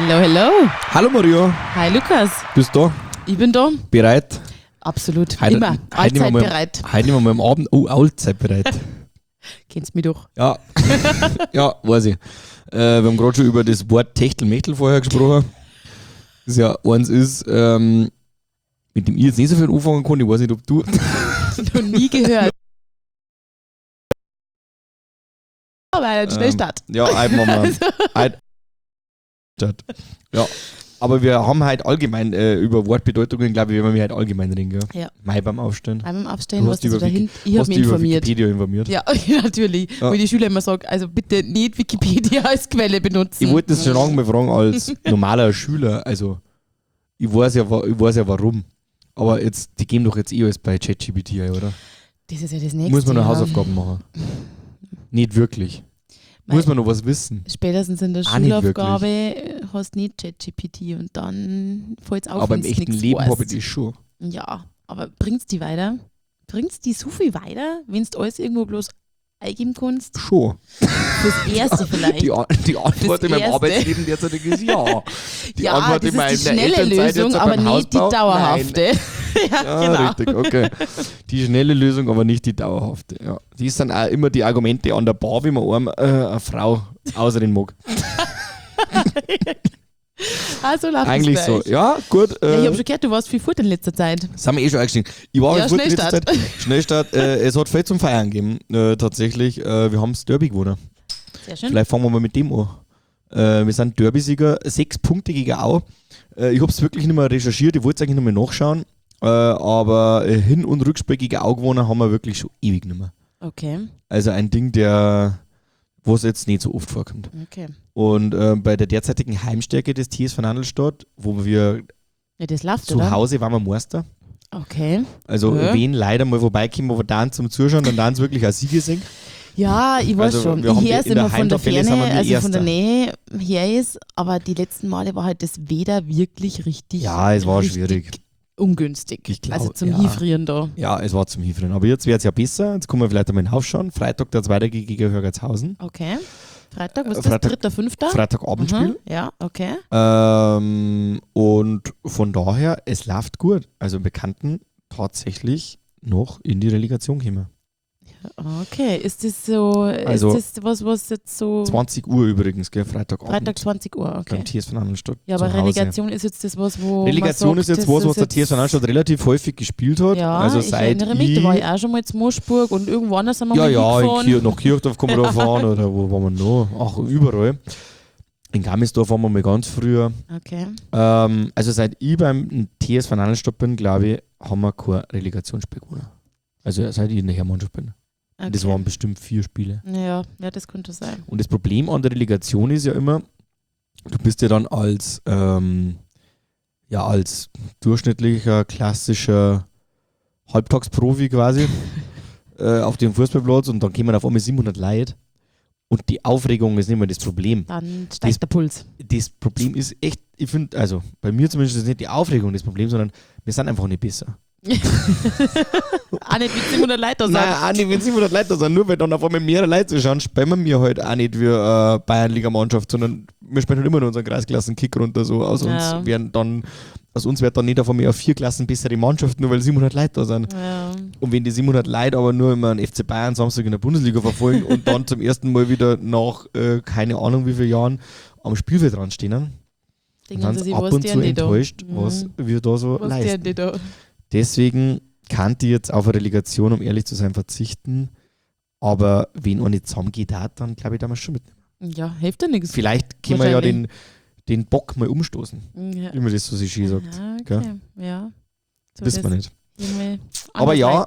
Hello, hello. Hallo Maria. Hi Lukas. Bist du da? Ich bin da. Bereit? Absolut. Heute, Immer. Allzeit bereit. Heute nehmen wir mal am Abend. Oh, allzeit bereit. Kennst mich doch. Ja. Ja, weiß ich. Wir haben gerade schon über das Wort Techtelmechtel vorher gesprochen. Das ja eins ist, mit dem ich jetzt nicht so viel anfangen kann. Ich weiß nicht, ob du. Noch nie gehört. Aber ein Schnellstart. Ja, einmal mal. Ja. Aber wir haben halt allgemein über Wortbedeutungen, glaube ich, wenn wir halt allgemein reden, gell? Ja. Mai beim Aufstehen. Beim Aufstehen, was du dahin. Ich habe mich informiert. Wikipedia informiert. Ja, natürlich. Ja. Wo die Schüler immer sagen, also bitte nicht Wikipedia als Quelle benutzen. Ich wollte das schon lange mal fragen, als normaler Schüler. Also, ich weiß ja warum. Aber jetzt, die geben doch jetzt alles bei ChatGPT, oder? Das ist ja das Nächste. Muss man noch Hausaufgaben machen? Nicht wirklich. Muss man noch was wissen? Spätestens in der Schulaufgabe hast du nicht ChatGPT und dann fällt es auf. Aber im echten Leben habe ich das schon. Ja, aber bringt es die weiter? Bringt es die so viel weiter, wenn du alles irgendwo bloß eingeben kannst? Schon. Fürs Erste vielleicht. Die Antwort in meinem Arbeitsleben derzeit ist ja. Die ja, Antwort das in meiner ist die schnelle Elternzeit Lösung, aber nicht die dauerhafte. Ja, genau. Richtig, okay. Die schnelle Lösung, aber nicht die dauerhafte. Ja. Die sind auch immer die Argumente an der Bar, wie man eine Frau außerdem mag. Also läuft eigentlich es so. Ja, gut. Ja, ich habe schon gehört, du warst viel fort in letzter Zeit. Sind wir schon eingestiegen. Ich war ja, in letzter Zeit. Schnellstart. Es hat viel zum Feiern gegeben, tatsächlich. Wir haben das Derby gewonnen. Sehr schön. Vielleicht fangen wir mal mit dem an. Wir sind Derby-Sieger, 6 Punkte gegen Au. Ich habe es wirklich nicht mehr recherchiert, ich wollte es eigentlich nicht mehr nachschauen. Aber Hin- und Rückspiel gegen Au gewonnen haben wir wirklich schon ewig nicht mehr. Okay. Also ein Ding, wo es jetzt nicht so oft vorkommt. Okay. Und bei der derzeitigen Heimstärke des TSV Nandelstadt, wo wir das läuft, zu oder? Hause waren wir Meister. Okay. Also wen leider mal vorbeikommen, wo wir dann zum Zuschauen, dann es wirklich ein Siegesing. Ja, ich weiß also, schon. Ich höre es immer von der Ferne, also von der Nähe her ist, aber die letzten Male war halt das Wetter wirklich richtig. Ja, es war schwierig. Ungünstig. Ich glaub, also zum Hinfrieren da. Ja, es war zum Hinfrieren. Aber jetzt wird es ja besser. Jetzt kommen wir vielleicht einmal aufschauen. Freitag der zweite gegen Hörgertshausen. Okay. Freitag, was ist das? 3.5.? Freitagabendspiel. Ja, okay. Und von daher, es läuft gut. Also Bekannten tatsächlich noch in die Relegation kommen. Okay, ist das so, also ist das was jetzt so... 20 Uhr übrigens, gell, Freitagabend. Freitag 20 Uhr, okay. Beim TSV Nandelstadt. Ja, aber Relegation ist jetzt das was, wo Relegation man sagt, ist jetzt was der TSV Nandelstadt relativ häufig gespielt hat. Ja, also ich erinnere mich, da war ich auch schon mal zu Moschburg und irgendwo anders sind wir mal hingefahren. Ja, nach Kirchdorf kann man da fahren oder wo waren wir noch? Ach, überall. In Gamisdorf waren wir mal ganz früher. Okay. Also seit ich beim TSV Nandelstadt bin, glaube ich, haben wir kein Relegationsspiel gewonnen. Also seit ich in der Herrmannschaft bin. Okay. Das waren bestimmt 4 Spiele. Ja, das könnte sein. Und das Problem an der Relegation ist ja immer, du bist ja dann als durchschnittlicher, klassischer Halbtagsprofi quasi auf dem Fußballplatz und dann kommen auf einmal 700 Leute und die Aufregung ist nicht mehr das Problem. Dann steigt der Puls. Das Problem ist echt, ich finde, also bei mir zumindest ist nicht die Aufregung das Problem, sondern wir sind einfach nicht besser. Auch nicht mit 700 Leute da sind. Nein, auch nicht mit 700 Leute da sind. Nur weil dann auf einmal mehrere Leute schauen, spielen wir halt auch nicht wie Bayernliga-Mannschaft, sondern wir spielen halt immer nur unseren Kreisklassen-Kick runter. So. Aus uns wird dann nicht auf einmal 4 Klassen bessere Mannschaft, nur weil 700 Leute da sind. Ja. Und wenn die 700 Leute aber nur immer einen FC Bayern Samstag in der Bundesliga verfolgen und dann zum ersten Mal wieder nach keine Ahnung wie vielen Jahren am Spielfeld dran stehen, dann sind sie ab und zu enttäuscht, was wir da so leisten. Deswegen kann die jetzt auf eine Relegation, um ehrlich zu sein, verzichten. Aber wenn man nicht zusammengeht, dann glaube ich, da mal schon mitnehmen. Ja, hilft ja nichts. Vielleicht können wir ja den Bock mal umstoßen. Ja. Wie man das so schön sagt. Ja, okay. Ja. So wissen wir nicht. Aber ja,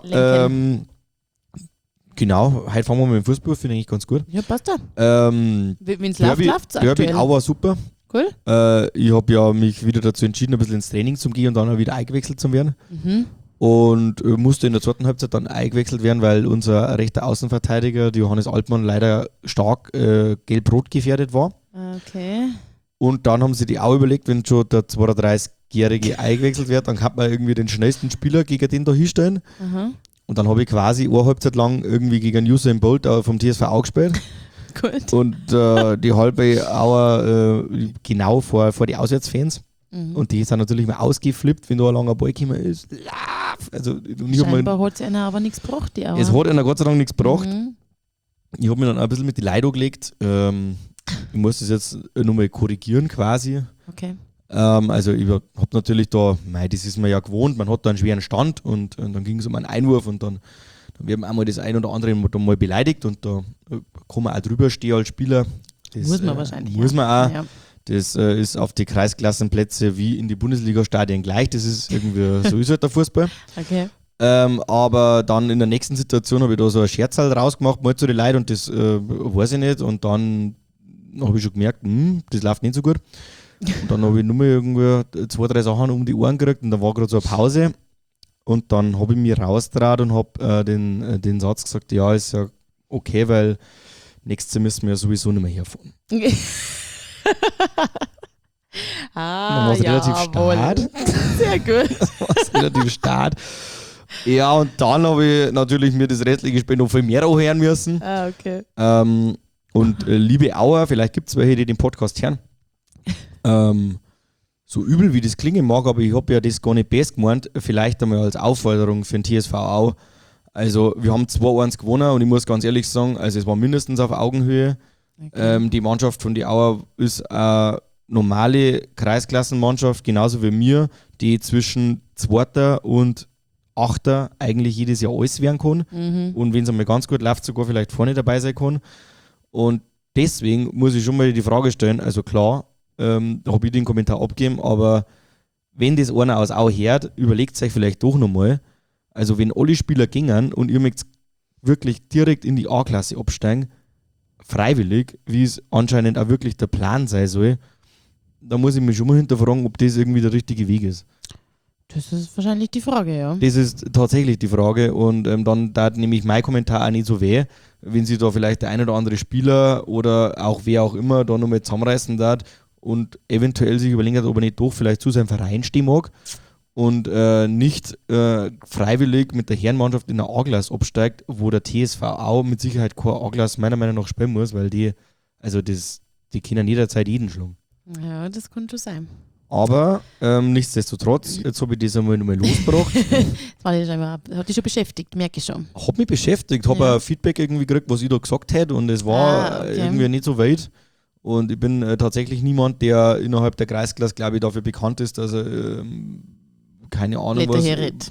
genau, heute fangen wir mit dem Fußball, finde ich ganz gut. Ja, passt ja. Wenn es läuft es Derby auch war super. Cool. Ich habe ja mich wieder dazu entschieden, ein bisschen ins Training zu gehen und dann auch wieder eingewechselt zu werden. Mhm. Und musste in der zweiten Halbzeit dann eingewechselt werden, weil unser rechter Außenverteidiger, Johannes Altmann, leider stark gelb-rot gefährdet war. Okay. Und dann haben sie die auch überlegt, wenn schon der 32-Jährige eingewechselt wird, dann kann man irgendwie den schnellsten Spieler gegen den da hinstellen. Mhm. Und dann habe ich quasi eine Halbzeit lang irgendwie gegen Usain Bolt vom TSV auch gespielt. Gut. Und die halbe Auer genau vor die Auswärtsfans. Und die sind natürlich mal ausgeflippt, wenn da ein langer Ball gekommen ist. Also, scheinbar hat es einer aber nichts gebracht, die Auer. Es hat einer Gott sei Dank nichts gebracht. Ich habe mich dann auch ein bisschen mit die Leid angelegt. Ich muss das jetzt nochmal korrigieren quasi. Okay. Also ich habe natürlich da, das ist man ja gewohnt, man hat da einen schweren Stand und dann ging es um einen Einwurf und dann wird man einmal das ein oder andere mal beleidigt und da kann man auch drüber stehen als Spieler. Das, muss man wahrscheinlich. Muss man auch. Ja. Das ist auf die Kreisklassenplätze wie in die Bundesliga-Stadien gleich. Das ist irgendwie, so ist halt der Fußball. Okay. Aber dann in der nächsten Situation habe ich da so ein Scherzal rausgemacht, mal zu den Leuten und das weiß ich nicht. Und dann habe ich schon gemerkt, das läuft nicht so gut. Und dann habe ich nur mal irgendwie 2, 3 Sachen um die Ohren gekriegt und dann war gerade so eine Pause. Und dann habe ich mich rausgetraut und habe den Satz gesagt, ja, ist ja okay, weil nächstes Jahr müssen wir ja sowieso nicht mehr herfahren. Dann war es relativ stark. Sehr gut. Relativ stark. Ja, und dann habe ich natürlich mir das restliche Spiel noch viel mehr anhören müssen. Okay. Und liebe Auer, vielleicht gibt es welche, die den Podcast hören. So übel wie das klingen mag, aber ich habe ja das gar nicht best gemeint, vielleicht einmal als Aufforderung für den TSV Au. Also wir haben 2-1 gewonnen und ich muss ganz ehrlich sagen, also es war mindestens auf Augenhöhe. Okay. Die Mannschaft von die Auer ist eine normale Kreisklassenmannschaft, genauso wie mir, die zwischen 2. und 8. eigentlich jedes Jahr alles werden kann. Und wenn es einmal ganz gut läuft, sogar vielleicht vorne dabei sein kann. Und deswegen muss ich schon mal die Frage stellen, also klar, habe ich den Kommentar abgegeben, aber wenn das einer aus Au hört, überlegt euch vielleicht doch nochmal, also wenn alle Spieler gingen und ihr möchtet wirklich direkt in die A-Klasse absteigen, freiwillig, wie es anscheinend auch wirklich der Plan sein soll, da muss ich mich schon mal hinterfragen, ob das irgendwie der richtige Weg ist. Das ist wahrscheinlich die Frage, ja. Das ist tatsächlich die Frage und dann tat nämlich mein Kommentar auch nicht so weh, wenn sich da vielleicht der ein oder andere Spieler oder auch wer auch immer da nochmal zusammenreißen darf und eventuell sich überlegen hat, ob er nicht doch vielleicht zu seinem Verein stehen mag und nicht freiwillig mit der Herrenmannschaft in der A-Klasse absteigt, wo der TSV auch mit Sicherheit kein A-Klasse meiner Meinung nach spielen muss, weil die können jederzeit jeden schlagen. Ja, das könnte schon sein. Aber nichtsdestotrotz, jetzt habe ich das einmal nochmal losgebracht. Hat dich schon beschäftigt, merke ich schon. Hat mich beschäftigt, habe ein Feedback irgendwie gekriegt, was ich da gesagt hätte und es war irgendwie nicht so weit. Und ich bin tatsächlich niemand, der innerhalb der Kreisklasse, glaube ich, dafür bekannt ist, dass er keine Ahnung was.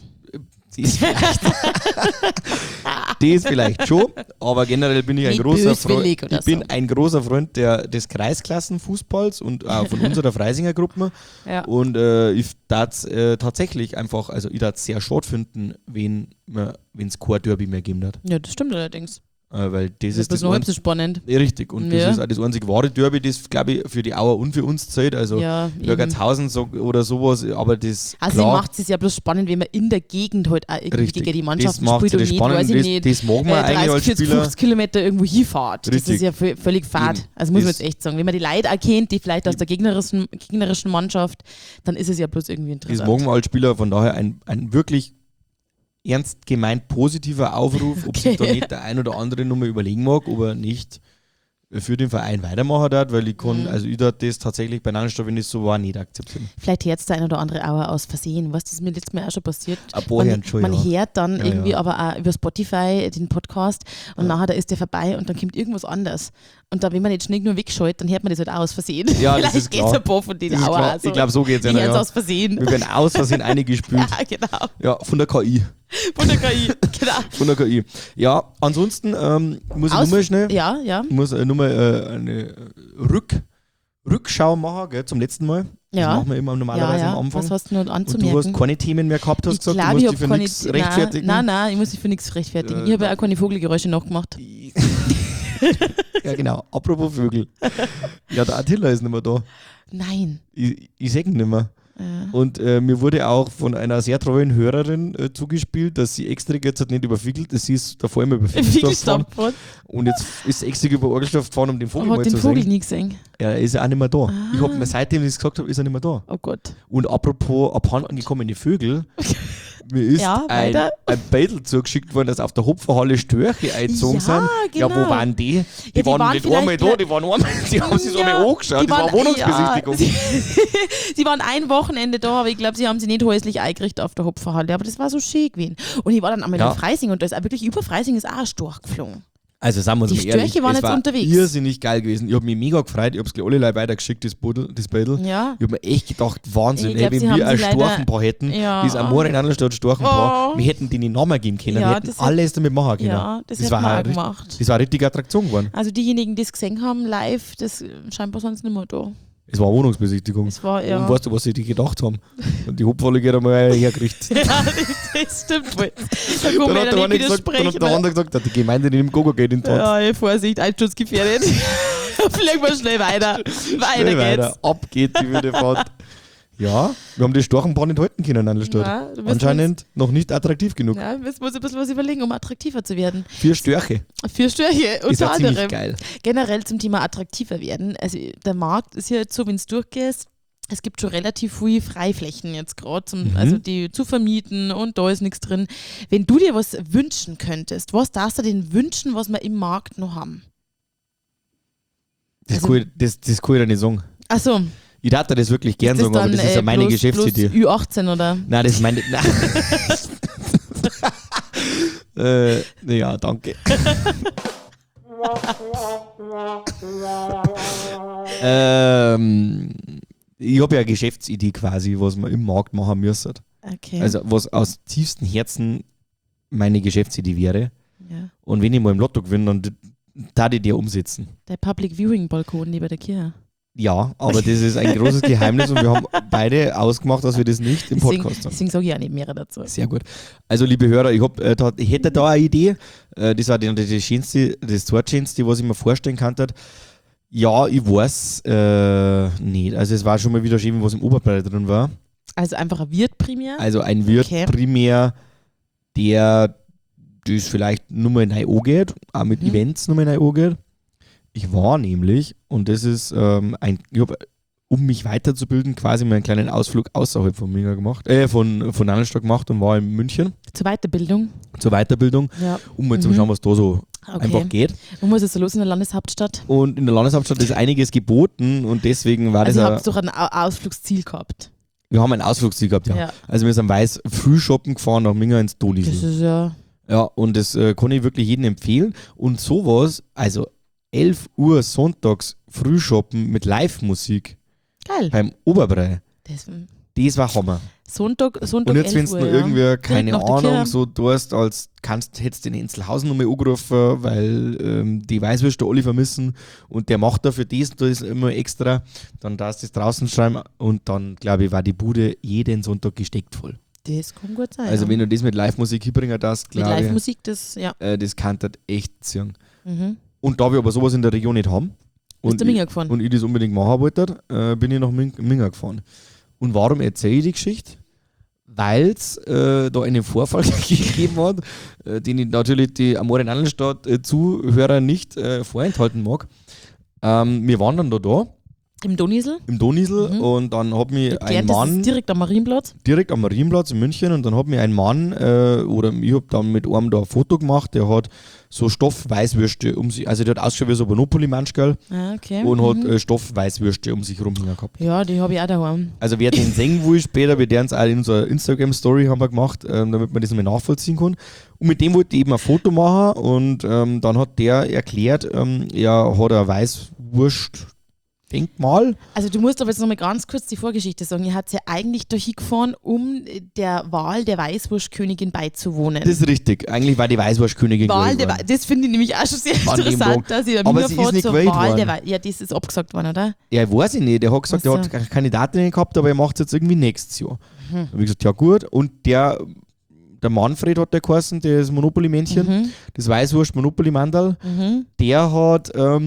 Das vielleicht schon, aber generell bin ich ein großer Freund. Ich bin ein großer Freund des Kreisklassenfußballs und auch von unserer Freisinger Gruppe. Ja. Und ich darf tatsächlich einfach, also ich darf es sehr schade finden, wenn es kein Derby mehr geben hat. Ja, das stimmt allerdings. Weil das ist das noch halb so spannend. Ja, richtig. Und das ist auch das einzige wahre Derby, das, glaube ich, für die Auer und für uns zählt. Also Jörgernshausen oder sowas, aber das. Also macht es ja bloß spannend, wenn man in der Gegend halt auch irgendwie gegen die Mannschaft spielt und nicht, weiß ich nicht, das mag man 30, eigentlich als 40, Spieler. 50 Kilometer irgendwo hinfahrt. Richtig. Das ist ja völlig fad. Also muss man jetzt echt sagen. Wenn man die Leute erkennt, die vielleicht aus der gegnerischen Mannschaft, dann ist es ja bloß irgendwie interessant. Das mag man als Spieler, von daher ein wirklich ernst gemeint positiver Aufruf, ob sich da nicht der ein oder andere nochmal überlegen mag, ob er nicht für den Verein weitermachen darf, weil ich kann, also ich darf das tatsächlich bei Nanstoff, wenn es so war, nicht akzeptieren. Vielleicht hört es der ein oder andere Auer aus Versehen, was das ist mir letztes Mal auch schon passiert. Man hört dann irgendwie aber auch über Spotify den Podcast und nachher da ist der vorbei und dann kommt irgendwas anderes. Und wenn man nicht schnell nur wegschaltet, dann hört man das halt auch aus Versehen. Ja, das ist klar. Vielleicht geht es ein paar von denen Auer. Also, ich glaube, so geht es ja. Aus Versehen. Wir werden aus Versehen eingespült. Ja, genau. Ja, von der KI. Von der KI, genau. Von der KI. Ja, ansonsten muss ich nur mal schnell eine Rückschau machen, gell, zum letzten Mal. Ja. Das machen wir immer normalerweise am Anfang. Was hast du noch anzumerken? Und du hast keine Themen mehr gehabt, hast gesagt, du musst dich für nichts rechtfertigen. Nein, ich muss dich für nichts rechtfertigen. Ich habe ja auch keine Vogelgeräusche nachgemacht. Ja, genau. Apropos Vögel. Ja, der Attila ist nicht mehr da. Nein. Ich sehe ihn nicht mehr. Ja. Und mir wurde auch von einer sehr treuen Hörerin zugespielt, dass sie extra jetzt halt nicht über sie ist davor immer über Fiegelsdorf gefahren. Und jetzt ist sie extra über Orgelstoff gefahren, um den Vogel mal zu sehen. Ich habe den Vogel nie gesehen. Ja, er ist ja auch nicht mehr da. Ich habe mir seitdem ich das gesagt habe, ist er nicht mehr da. Oh Gott. Und apropos abhanden gekommene Vögel, Mir ist ein Beutel zugeschickt worden, dass auf der Hopferhalle Störche eingezogen sind. Genau. Ja, wo waren die? Die waren nicht einmal da, die waren einmal, die haben sich so einmal angeschaut, das war eine Wohnungsbesichtigung. Sie waren ein Wochenende da, aber ich glaube, sie haben sich nicht häuslich eingerichtet auf der Hopferhalle, aber das war so schön gewesen. Und ich war dann einmal in Freising und da ist auch wirklich über Freising ist auch ein Storch geflogen. Also sagen wir uns mal ehrlich, waren jetzt unterwegs. Irrsinnig geil gewesen. Ich habe mich mega gefreut, ich habe es alle Leute weitergeschickt, das Beutel. Ja. Ich habe mir echt gedacht, Wahnsinn, wenn wir ein Storchenpaar hätten, das Amore in einer Stadt Storchenpaar, wir hätten denen Namen geben können, wir hätten alles damit machen können. Ja, das war gemacht. Das war eine richtige Attraktion geworden. Also diejenigen, die es gesehen haben live, das scheinbar sonst nicht mehr da. Es war eine Wohnungsbesichtigung. Und weißt du, was sie die gedacht haben? Und die Hauptfalle geht einmal hergerichtet. Ja, das stimmt wohl. Da kann man ja nicht widersprechen. Dann hat der andere gesagt, die Gemeinde nimmt Gogo geht in den Tod. Ja, Vorsicht, Einsturzgefährdet. Fliegen wir schnell weiter. Weiter. Ab geht die wilde Fahrt. Ja, wir haben die Storchenbahn nicht halten können an der Stadt. Ja, anscheinend noch nicht attraktiv genug. Ja, wir müssen ein bisschen was überlegen, um attraktiver zu werden. 4 Störche. 4 Störche, unter anderem. Geil. Generell zum Thema attraktiver werden. Also der Markt ist ja jetzt so, wenn es durchgeht, es gibt schon relativ viele Freiflächen jetzt gerade, also die zu vermieten und da ist nichts drin. Wenn du dir was wünschen könntest, was darfst du denn wünschen, was wir im Markt noch haben? Das kann ich nicht sagen. Ach so. Ich darf das wirklich gern sagen, aber das ist ja meine Geschäftsidee. Ü18 oder? Nein, das ist meine. Ja, danke. Ich habe ja eine Geschäftsidee quasi, was wir im Markt machen müssen. Okay. Also was aus tiefstem Herzen meine Geschäftsidee wäre. Ja. Und wenn ich mal im Lotto gewinne, dann darf ich dir umsetzen. Der Public Viewing Balkon neben der Kirche. Ja, aber das ist ein großes Geheimnis und wir haben beide ausgemacht, dass wir das nicht im Podcast haben. Deswegen sage ich auch nicht mehr dazu. Sehr gut. Also liebe Hörer, ich hätte da eine Idee. Das war das Zweitschönste, was ich mir vorstellen kann. Ja, ich weiß nicht. Also es war schon mal wieder schön, was im Oberbereich drin war. Also einfach ein Wirt primär? Also ein Wirt primär, der das vielleicht nur mal neu angeht, auch mit Events nur mal neu angeht. Ich war nämlich, und das ist ich habe, um mich weiterzubilden, quasi mal einen kleinen Ausflug außerhalb von Minga gemacht, von Annenstadt gemacht und war in München. Zur Weiterbildung? Zur Weiterbildung, ja. Um mal zu schauen, was da so einfach geht. Und was ist so los in der Landeshauptstadt? Und in der Landeshauptstadt ist einiges geboten und deswegen war also das. Also habt ihr doch ein Ausflugsziel gehabt? Wir haben ein Ausflugsziel gehabt, ja. Also wir sind früh shoppen gefahren nach Minga ins Donisl. Das ist ja... Ja, und das kann ich wirklich jedem empfehlen. Und sowas, also 11 Uhr sonntags Frühshoppen mit Live-Musik. Geil. Beim Oberbrei. Das war Hammer. Sonntag und jetzt, wenn du irgendwie, keine Ahnung, so tust, hättest du den Inselhausen nochmal angerufen, weil die Weißwürste alle vermissen und der macht dafür das immer extra, dann darfst du das draußen schreiben und dann, glaube ich, war die Bude jeden Sonntag gesteckt voll. Das kann gut sein. Also wenn du das mit Live-Musik hinbringen darfst, glaube ich. Mit Live-Musik, das kann das echt ziehen. Und da wir aber sowas in der Region nicht haben und ich das unbedingt machen wollte, bin ich nach Minga gefahren. Und warum erzähle ich die Geschichte? Weil es da einen Vorfall gegeben hat, den ich natürlich die Amore in Annenstadt Zuhörer nicht vorenthalten mag. Wir waren dann da. Im Donisl? Im Donisl und dann hat mich ein Mann... Das ist direkt am Marienplatz? Direkt am Marienplatz in München und dann hat mir ein Mann, oder ich habe dann mit einem da ein Foto gemacht, der hat so Stoffweißwürste um sich, also der hat ausgeschaut wie so ein Monopoly-Manschkerl und hat Stoffweißwürste um sich herum gehabt. Ja, die habe ich auch daheim. Also wer den sehen will später, wir werden es auch in unserer Instagram-Story haben wir gemacht, damit man das mal nachvollziehen kann. Und mit dem wollte ich eben ein Foto machen und dann hat der erklärt, er hat eine Weißwurst Denkmal. Also du musst aber jetzt nochmal ganz kurz die Vorgeschichte sagen. Ihr habt ja eigentlich da hingefahren, um der Wahl der Weißwurstkönigin beizuwohnen. Das ist richtig. Eigentlich war die Weißwurstkönigin das finde ich nämlich auch schon sehr interessant, dass ihr aber sie ist nicht gewählt worden. Ja, das ist abgesagt worden, oder? Ja, weiß ich nicht. Der hat gesagt, er hat keine Kandidatin gehabt, aber er macht es jetzt irgendwie nächstes Jahr. Da habe ich gesagt, ja gut. Und der Manfred hat der geheißen, das Monopoly-Männchen, das Weißwurst-Monopoly-Mandal, der hat...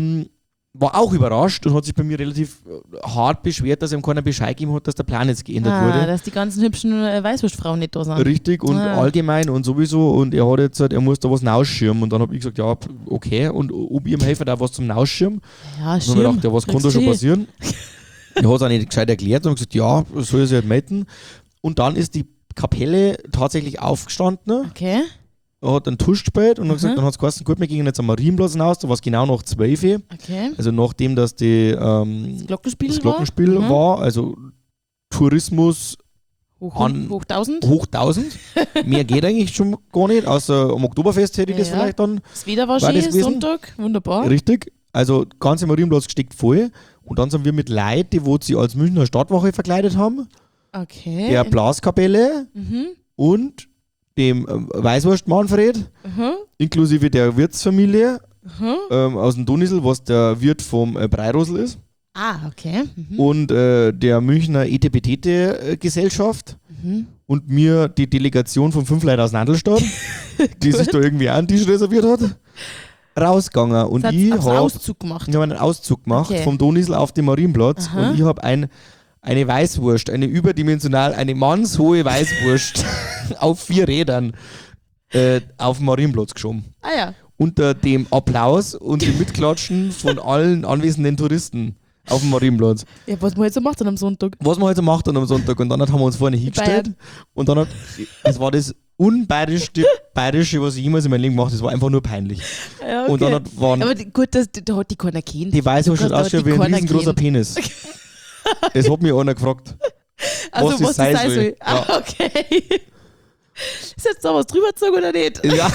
war auch überrascht und hat sich bei mir relativ hart beschwert, dass ihm keiner Bescheid gegeben hat, dass der Plan jetzt geändert wurde. Dass die ganzen hübschen Weißwurstfrauen nicht da sind. Richtig und allgemein und sowieso und er hat jetzt gesagt, er muss da was rausschirmen und dann habe ich gesagt, ja okay und ob ich ihm helfe, da was zum Rausschirmen. Ja, schirm. Und dann habe ich gedacht, ja, was kann da schon passieren? Er hat es auch nicht gescheit erklärt und gesagt, ja, soll er sich halt melden. Und dann ist die Kapelle tatsächlich aufgestanden. Okay. Er hat einen Tusch gespielt und hat gesagt, dann hat es geheißen, gut, wir gehen jetzt am Marienplatz hinaus, da war es genau nach 12 Uhr. Okay. Also nachdem das das Glockenspiel war, also Tourismus hoch 1000. Mehr geht eigentlich schon gar nicht, außer am Oktoberfest hätte ich das vielleicht dann. Das Wetter war schön, Sonntag, wunderbar. Richtig, also ganz im Marienplatz gesteckt voll. Und dann sind wir mit Leuten, die sich als Münchner Stadtwache verkleidet haben, der Blaskapelle und dem Weißwurst Manfred, inklusive der Wirtsfamilie aus dem Donisel, was der Wirt vom Breirosel ist. Ah, okay. Und der Münchner Etepetete-Gesellschaft und mir die Delegation von 5 Leuten aus Nandelstadt, die sich da irgendwie auch einen Tisch reserviert hat, rausgegangen. Und ich habe einen Auszug gemacht vom Donisel auf den Marienplatz und ich habe eine Weißwurst, eine mannshohe Weißwurst auf 4 Rädern auf den Marienplatz geschoben. Ah ja. Unter dem Applaus und dem Mitklatschen von allen anwesenden Touristen auf dem Marienplatz. Ja, was man jetzt so macht am Sonntag. Und dann haben wir uns vorne hingestellt und dann das war das unbayerische, was ich jemals in meinem Leben gemacht habe. Das war einfach nur peinlich. Ja, okay. Und dann waren... Aber gut, da hat die keiner kennt. Die Weißwurst schaut aus wie ein riesengroßer Penis. Es hat mich einer gefragt, also, was das sein soll. Ah, okay. Ist jetzt da was drüber gezogen oder nicht? Ja.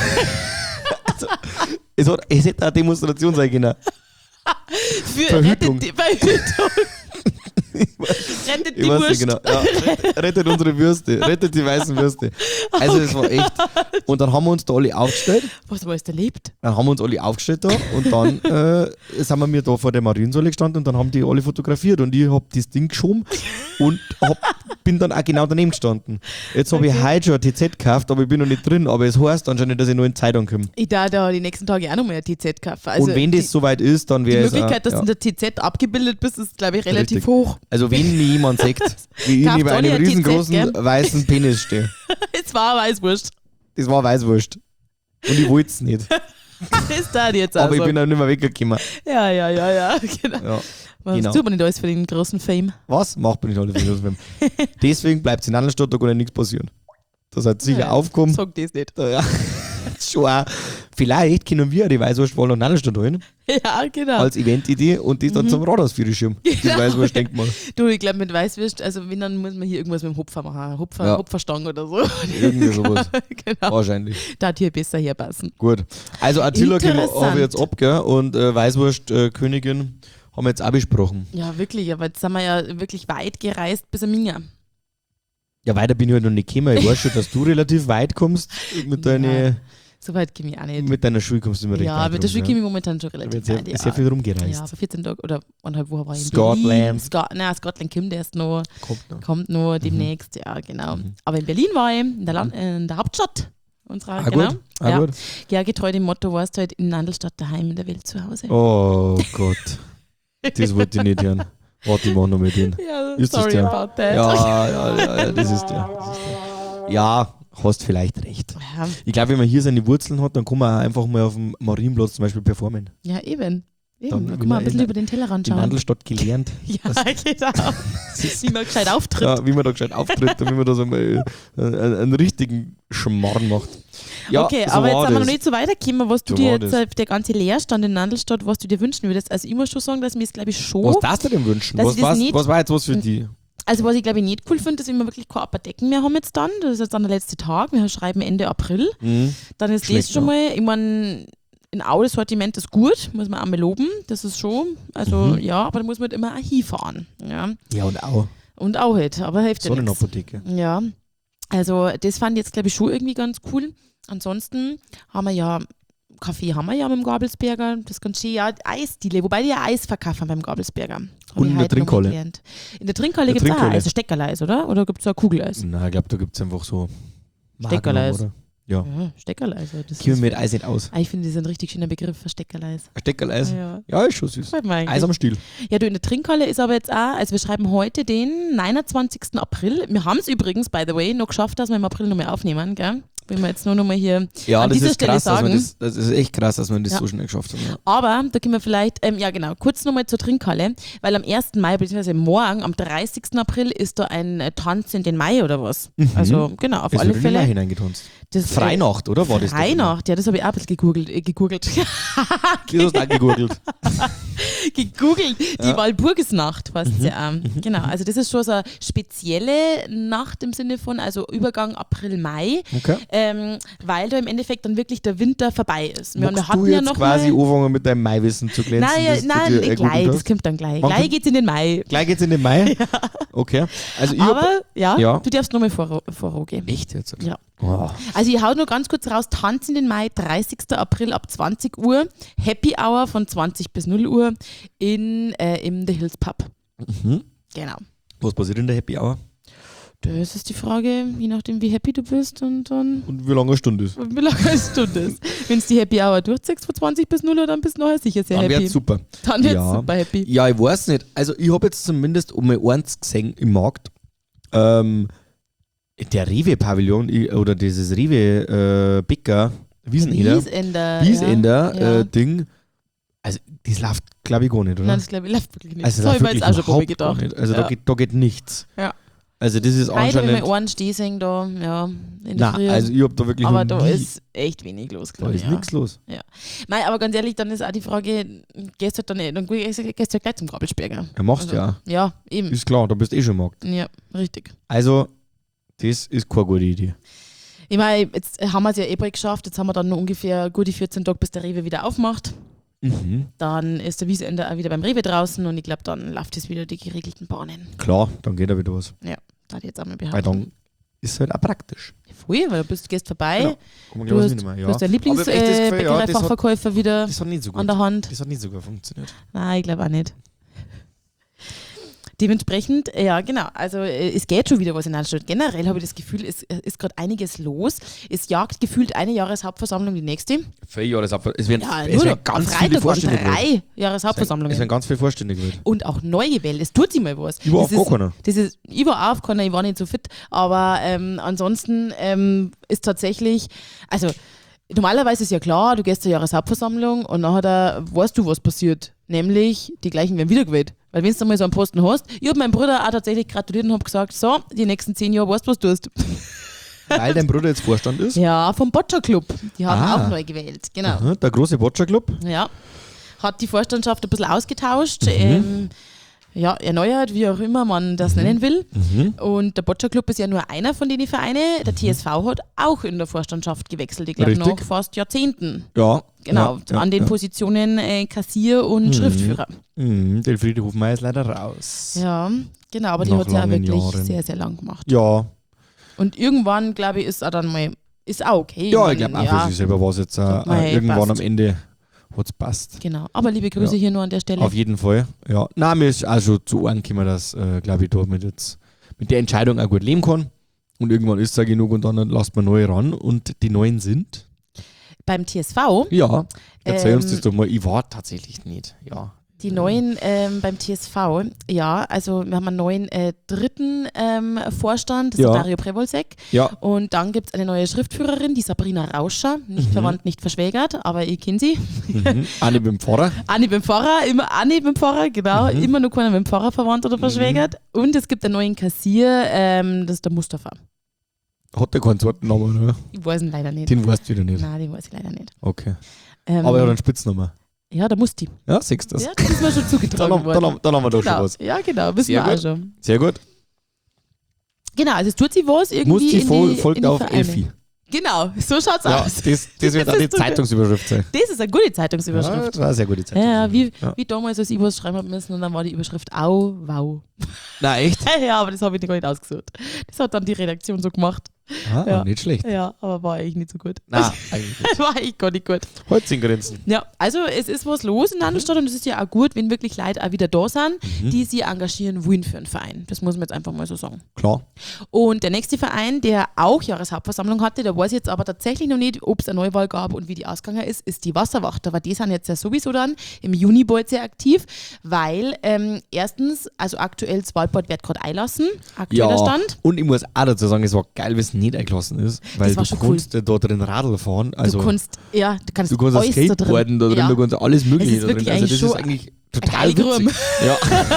Also, es hätte eine Demonstration sein können. Für Verhütung. Rettet die Wurst. Genau. Ja, rettet unsere Würste. Rettet die weißen Würste. Also das war echt. Und dann haben wir uns da alle aufgestellt. Was war es erlebt? Dann haben wir uns alle aufgestellt da und dann sind wir mir da vor der Mariensäule gestanden und dann haben die alle fotografiert und ich habe das Ding geschoben und bin dann auch genau daneben gestanden. Jetzt habe ich heute schon ein TZ gekauft, aber ich bin noch nicht drin, aber es heißt anscheinend, dass ich noch in die Zeitung komme. Ich darf da die nächsten Tage auch noch mal ein TZ kaufen. Also und wenn das soweit ist, dann wäre es die Möglichkeit, dass du in der TZ abgebildet bist, ist, glaube ich, relativ hoch. Also wenn mir jemand sagt, wie ich neben einem riesengroßen weißen Penis stehe. Es war Weißwurst. Das war Weißwurst. Und ich wollte es nicht. Ist da jetzt also. Aber ich bin auch nicht mehr weggekommen. Ja, genau. Ja. Was tut man nicht alles für den großen Fame? Was macht man nicht alles für den großen Fame? Deswegen bleibt es in Nandelstadt, da kann ja nichts passieren. Da seid sicher aufgekommen. Sag das nicht. Ja. Schon auch. Vielleicht können wir die Weißwurstwahl nach Nandelstadt holen. Ja, genau. Als Eventidee und das dann zum Rathaus für die Schirm. Genau. Die Weißwurst, denkt mal. Du, ich glaube mit Weißwurst, also wenn, dann muss man hier irgendwas mit dem Hopfer machen. Hopferstangen oder so. Irgendwie sowas. Genau. Wahrscheinlich. Da hat hier besser herpassen. Gut. Also Attila habe ich jetzt ab, gell? Und Weißwurst-Königin haben wir jetzt auch besprochen. Ja, wirklich. Aber jetzt sind wir ja wirklich weit gereist bis Minga. Ja, weiter bin ich halt noch nicht gekommen. Ich weiß schon, dass du relativ weit kommst mit deiner... So weit komme ich auch nicht. Mit deiner Schule kommst du immer recht weit. Ja, mit der Schule komme ich momentan schon relativ weit. Sehr viel rumgereist. Ja, vor 14 Tagen oder 1,5 Wochen war ich in Scotland. Berlin. Scotland kommt erst noch. Kommt noch demnächst, ja, genau. Aber in Berlin war ich, in der Hauptstadt unserer, genau. Gut. Ja, getreu dem Motto warst du halt in Nandelstadt daheim, in der Welt zu Hause. Oh Gott. Das wollte ich nicht hören. Warte, ich mach noch mit denen. Ja, ist sorry das about that. Ja, das ist der. Ja, hast vielleicht recht. Ja. Ich glaube, wenn man hier seine Wurzeln hat, dann kann man auch einfach mal auf dem Marienplatz zum Beispiel performen. Ja, eben. Dann kann man ein bisschen über den Tellerrand schauen. In Nandelstadt gelernt. Ja, genau. Wie man gescheit auftritt. Ja, wie man da gescheit auftritt und wie man da so mal einen richtigen Schmarrn macht. Ja, okay, so aber jetzt sind wir noch nicht so weitergekommen, was du so dir jetzt, der ganze Leerstand in Nandelstadt, was du dir wünschen würdest. Also ich muss schon sagen, dass mir es, glaube ich, schon... Was darfst du denn wünschen? Was war jetzt was für die? Also was ich, glaube ich, nicht cool finde, ist, wenn wir wirklich keine Apotheken mehr haben jetzt dann. Das ist jetzt dann der letzte Tag. Wir schreiben Ende April. Dann ist das schon mal... Ich meine... Ein Auto-Sortiment ist gut, muss man auch mal loben, das ist schon, also ja, aber da muss man halt immer auch hinfahren. Ja, und auch. Und auch halt, aber hilft ja nichts. Apotheke. Ja, also das fand ich jetzt, glaube ich, schon irgendwie ganz cool. Ansonsten haben wir ja, Kaffee haben wir ja mit dem Gabelsberger, das ganz schön, ja, Eisdiele, wobei die ja Eis verkaufen beim Gabelsberger. Und in der Trinkhalle. In der Trinkhalle gibt es auch Eis, Steckerleis, oder? Oder gibt es auch Kugeleis? Nein, ich glaube, da gibt es einfach so Steckerleis. Oder? Ja. Steckerleis. Gib mir mit Eis nicht aus. Ich finde, das ist ein richtig schöner Begriff für Steckerleis. Steckerleis? Ja, ist schon süß. Eis am Stiel. Ja, du, in der Trinkhalle ist aber jetzt auch, also wir schreiben heute den 29. April. Wir haben es übrigens, by the way, noch geschafft, dass wir im April noch mehr aufnehmen, gell? Will man jetzt nur noch mal hier an dieser ist Stelle krass, sagen. Das ist echt krass, dass man das so schnell geschafft hat. Ja. Aber da können wir vielleicht, kurz nochmal zur Trinkhalle, weil am 1. Mai, beziehungsweise morgen, am 30. April, ist da ein Tanz in den Mai oder was. Also genau, auf alle Fälle. Hineingetanzt. Freinacht, oder? War das Freinacht, ja, das habe ich auch ein bisschen gegoogelt. Du hast auch gegoogelt. Gegoogelt, die Walpurgisnacht heißt sie auch. Genau, also das ist schon so eine spezielle Nacht im Sinne von, also Übergang April, Mai, weil da im Endeffekt dann wirklich der Winter vorbei ist. Wir hatten du jetzt noch quasi anfangen mit deinem Maiwissen zu glänzen? Nein, gleich, das kommt dann gleich. Gleich geht's in den Mai. Gleich geht's in den Mai? Ja. Okay. Also du darfst nochmal vorgehen. Echt jetzt? Ja. Oh. Also ich hau nur ganz kurz raus, Tanz in den Mai, 30. April ab 20 Uhr, Happy Hour von 20 bis 0 Uhr im The Hills Pub. Genau. Was passiert in der Happy Hour? Das ist die Frage, je nachdem wie happy du bist und wie lange eine Stunde ist. Wenn du die Happy Hour durchziehst von 20 bis 0 Uhr, dann bist du nachher sicher sehr happy. Dann wird's super. Dann wird's super happy. Ja, ich weiß nicht. Also ich habe jetzt zumindest einmal eins gesehen im Markt. Der Rewe-Pavillon oder dieses Rewe-Bäcker Wiesender Ding, also das läuft, glaube ich, gar nicht, oder? Nein, das glaube ich läuft wirklich nicht. Also das habe ich mir jetzt auch schon gedacht. Nicht. Also da geht nichts. Ja. Also das ist anscheinend... Heute, wenn wir einen Stiesing da, in der Früh. Also ich habe da wirklich aber da ist echt wenig los, glaube ich. Da ist nichts los. Ja. Nein, aber ganz ehrlich, dann ist auch die Frage, gehst du halt gleich zum Krabbelsberger. Ja, machst du ja. Ja, eben. Ist klar, da bist du schon im Markt. Ja, richtig. Also, das ist keine gute Idee. Ich meine, jetzt haben wir es ja bald geschafft, jetzt haben wir dann noch ungefähr gute 14 Tage, bis der Rewe wieder aufmacht. Dann ist der Wiesender auch wieder beim Rewe draußen und ich glaube, dann läuft es wieder die geregelten Bahnen. Klar, dann geht er wieder was. Ja, da hat ich jetzt auch mal behaupten. Weil dann ist es halt auch praktisch. Voll, weil du gehst vorbei, ja, du hast deinen Lieblingsbäckereifachverkäufer wieder an der Hand. Das hat nicht so gut funktioniert. Nein, ich glaube auch nicht. Dementsprechend, ja genau, also es geht schon wieder was in Altstadt. Generell habe ich das Gefühl, es ist gerade einiges los. Es jagt gefühlt eine Jahreshauptversammlung die nächste. 4 Jahreshauptversammlung. Es werden ganz viele Vorstände gewählt. 3 Jahreshauptversammlungen. Es werden ganz viele Vorstände gewählt. Und auch neu gewählt. Es tut sich mal was. Ich war auf gar keiner. Ich war auf keiner, ich war nicht so fit. Aber ansonsten ist tatsächlich, also normalerweise ist ja klar, du gehst zur Jahreshauptversammlung und nachher weißt du, was passiert. Nämlich, die gleichen werden wiedergewählt. Weil wenn du mal so einen Posten hast, ich habe meinem Bruder auch tatsächlich gratuliert und habe gesagt, so, die nächsten 10 Jahre weißt du, was du tust. Weil dein Bruder jetzt Vorstand ist? Ja, vom Boccia Club. Die haben auch neu gewählt, genau. Aha, der große Boccia Club? Ja, hat die Vorstandschaft ein bisschen ausgetauscht. Erneuert, wie auch immer man das nennen will. Und der Boccia Club ist ja nur einer von den Vereinen. Der TSV hat auch in der Vorstandschaft gewechselt, ich glaube nach fast Jahrzehnten. Ja. Genau, an den Positionen Kassier und Schriftführer. Den Friede Hofmeier ist leider raus. Ja, genau, aber die hat es ja wirklich sehr, sehr lang gemacht. Ja. Und irgendwann, glaube ich, ist auch dann mal, ist auch okay. Ja, ich glaube auch für sich selber war es jetzt irgendwann am Ende. Hat es passt. Genau, aber liebe Grüße hier nur an der Stelle. Auf jeden Fall, ja. Nein, mir ist auch schon zu Ohren gekommen, dass, glaube ich, da mit der Entscheidung auch gut leben kann. Und irgendwann ist es ja genug und dann lasst man neue ran. Und die neuen sind? Beim TSV? Ja, erzähl uns das doch mal. Ich war tatsächlich nicht, ja. Die neuen beim TSV, ja, also wir haben einen neuen dritten Vorstand, das ist Dario Prevolsek. Ja. Und dann gibt es eine neue Schriftführerin, die Sabrina Rauscher, nicht verwandt, nicht verschwägert, aber ich kenne sie. Anni beim Pfarrer. Anni beim Pfarrer, genau, immer nur keiner mit dem Pfarrer verwandt oder verschwägert. Und es gibt einen neuen Kassier, das ist der Mustafa. Hat der keinen zweiten Namen, oder? Ich weiß ihn leider nicht. Den weißt du wieder nicht? Nein, den weiß ich leider nicht. Okay. Aber er hat einen Spitznamen. Ja, da muss die. Ja, siehst du das. Ja, das ist mir schon zugetragen worden. Dann haben wir doch schon was. Ja, genau, wissen wir auch schon. Sehr gut. Genau, also es tut sie was irgendwie Musti folgt auf Vereine. Elfi. Genau, so schaut's aus. Das wird auch die Zeitungsüberschrift sein. Das ist eine gute Zeitungsüberschrift. Ja, das war eine sehr gute Zeitungsüberschrift. Wie damals, als ich was schreiben habe müssen und dann war die Überschrift au, wow. Na echt? Ja, aber das habe ich gar nicht ausgesucht. Das hat dann die Redaktion so gemacht. Nicht schlecht. Ja, aber war eigentlich nicht so gut. Nein, eigentlich nicht. War eigentlich gar nicht gut. Heute sind Grenzen. Ja, also es ist was los in der Stadt und es ist ja auch gut, wenn wirklich Leute auch wieder da sind, die sich engagieren wollen für einen Verein. Das muss man jetzt einfach mal so sagen. Klar. Und der nächste Verein, der auch Jahreshauptversammlung hatte, da weiß ich jetzt aber tatsächlich noch nicht, ob es eine Neuwahl gab und wie die ausgegangen ist die Wasserwacht. Aber die sind jetzt ja sowieso dann im Juni bald sehr aktiv, weil erstens, also aktuell das Waldbad wird gerade einlassen, aktueller Stand. Und ich muss auch dazu sagen, es war geil, wie was nicht eingelassen ist, weil du kannst da drin Radl fahren. Also du kannst auch Skateboarden da drin, du kannst alles Mögliche da drin. Also das ist eigentlich total witzig. Ja.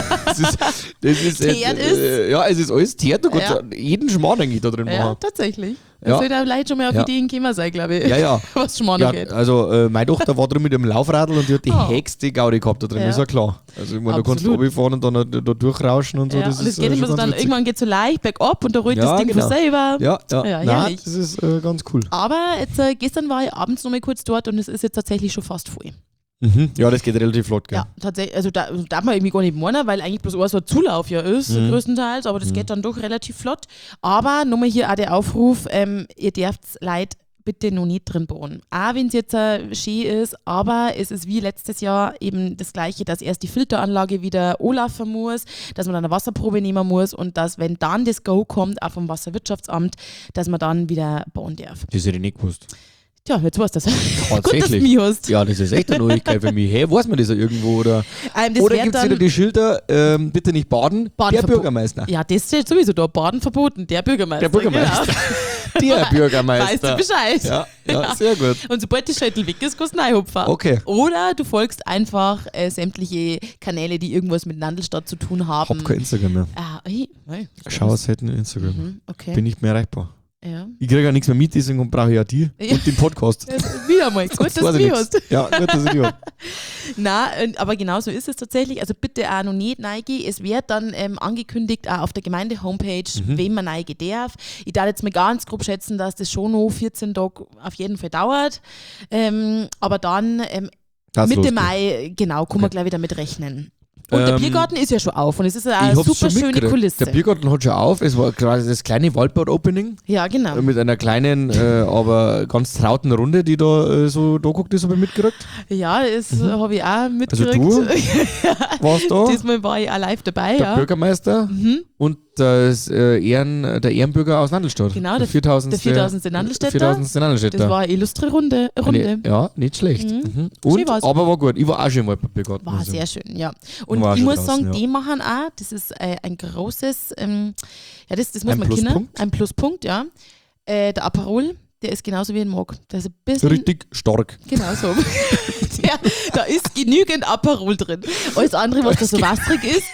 Es ist alles Theater, du kannst jeden Schmarrn eigentlich da drin machen. Ja, tatsächlich. Das soll da vielleicht schon mal auf Ideen gekommen sein, glaube ich. Ja. Was Schmarrn geht. Also meine Tochter war drin mit dem Laufradl und die hat die höchste Gaudi gehabt da drin, ist ja klar. Also ich meine, du kannst runterfahren und dann da durchrauschen und so. Ja, das und es geht immer so dann, irgendwann geht es so leicht bergab und da rollt das Ding von selber. Ja. Nein, das ist ganz cool. Aber jetzt, gestern war ich abends noch mal kurz dort und es ist jetzt tatsächlich schon fast voll. Ja, das geht relativ flott, gell? Ja, tatsächlich. Also da darf man irgendwie gar nicht meinen, weil eigentlich bloß so ein Zulauf ist, größtenteils, aber das geht dann doch relativ flott. Aber nochmal hier auch der Aufruf, ihr dürft Leute bitte noch nicht drin bauen. Auch wenn es jetzt schön ist, aber es ist wie letztes Jahr eben das Gleiche, dass erst die Filteranlage wieder anlaufen muss, dass man dann eine Wasserprobe nehmen muss und dass, wenn dann das Go kommt, auch vom Wasserwirtschaftsamt, dass man dann wieder bauen darf. Das hätte ich nicht gewusst. Tja, jetzt weißt du das. Tatsächlich. Gut, dass du mich hast. Ja, das ist echt eine Neuigkeit für mich. Hey, weiß man das ja irgendwo? Oder gibt es wieder die Schilder, bitte nicht baden, der Bürgermeister. Ja, das steht sowieso da, baden verboten, der Bürgermeister. Genau. Der Bürgermeister. Weißt du Bescheid. Ja, sehr gut. Und sobald die Schädel weg ist, kannst du reinhupfen. Okay. Oder du folgst einfach sämtliche Kanäle, die irgendwas mit Nandelstadt zu tun haben. Ich hab kein Instagram mehr. Schau selten in Instagram. Okay. Bin nicht mehr erreichbar. Ja. Ich kriege ja nichts mehr mit, deswegen brauche ich ja die und den Podcast. Wieder mal, gut, dass du mich hast. Ja, gut, dass ich die habe. Nein, aber genau so ist es tatsächlich. Also bitte auch noch nicht reingehen. Es wird dann angekündigt, auch auf der Gemeinde-Homepage, wem man reingehen darf. Ich darf jetzt mal ganz grob schätzen, dass das schon noch 14 Tage auf jeden Fall dauert. Aber dann Mitte Mai, genau, kann man gleich wieder mit rechnen. Und der Biergarten ist ja schon auf und es ist eine super schöne Kulisse. Der Biergarten hat schon auf, es war quasi das kleine Waldbad-Opening. Ja, genau. Mit einer kleinen, aber ganz trauten Runde, die da so da guckt, das habe ich mitgekriegt. Ja, das habe ich auch mitgekriegt. Also du warst da? Diesmal war ich auch live dabei, der Bürgermeister und der Ehrenbürger aus Nandelstadt. Genau, der 4000. Nandelstädter. Das war eine illustre Runde. Ja, nicht schlecht. Aber war gut. Ich war auch schon mal beim Biergarten. War sehr schön, ja. Und ich muss sagen, die machen auch, das ist ein großes, das muss man kennen. Ein Pluspunkt, ja. Der Aperol, der ist genauso wie ein Mog. Der ist ein bisschen richtig stark. Genau so. Da ist genügend Aperol drin. Alles andere, was da so wasserig ist,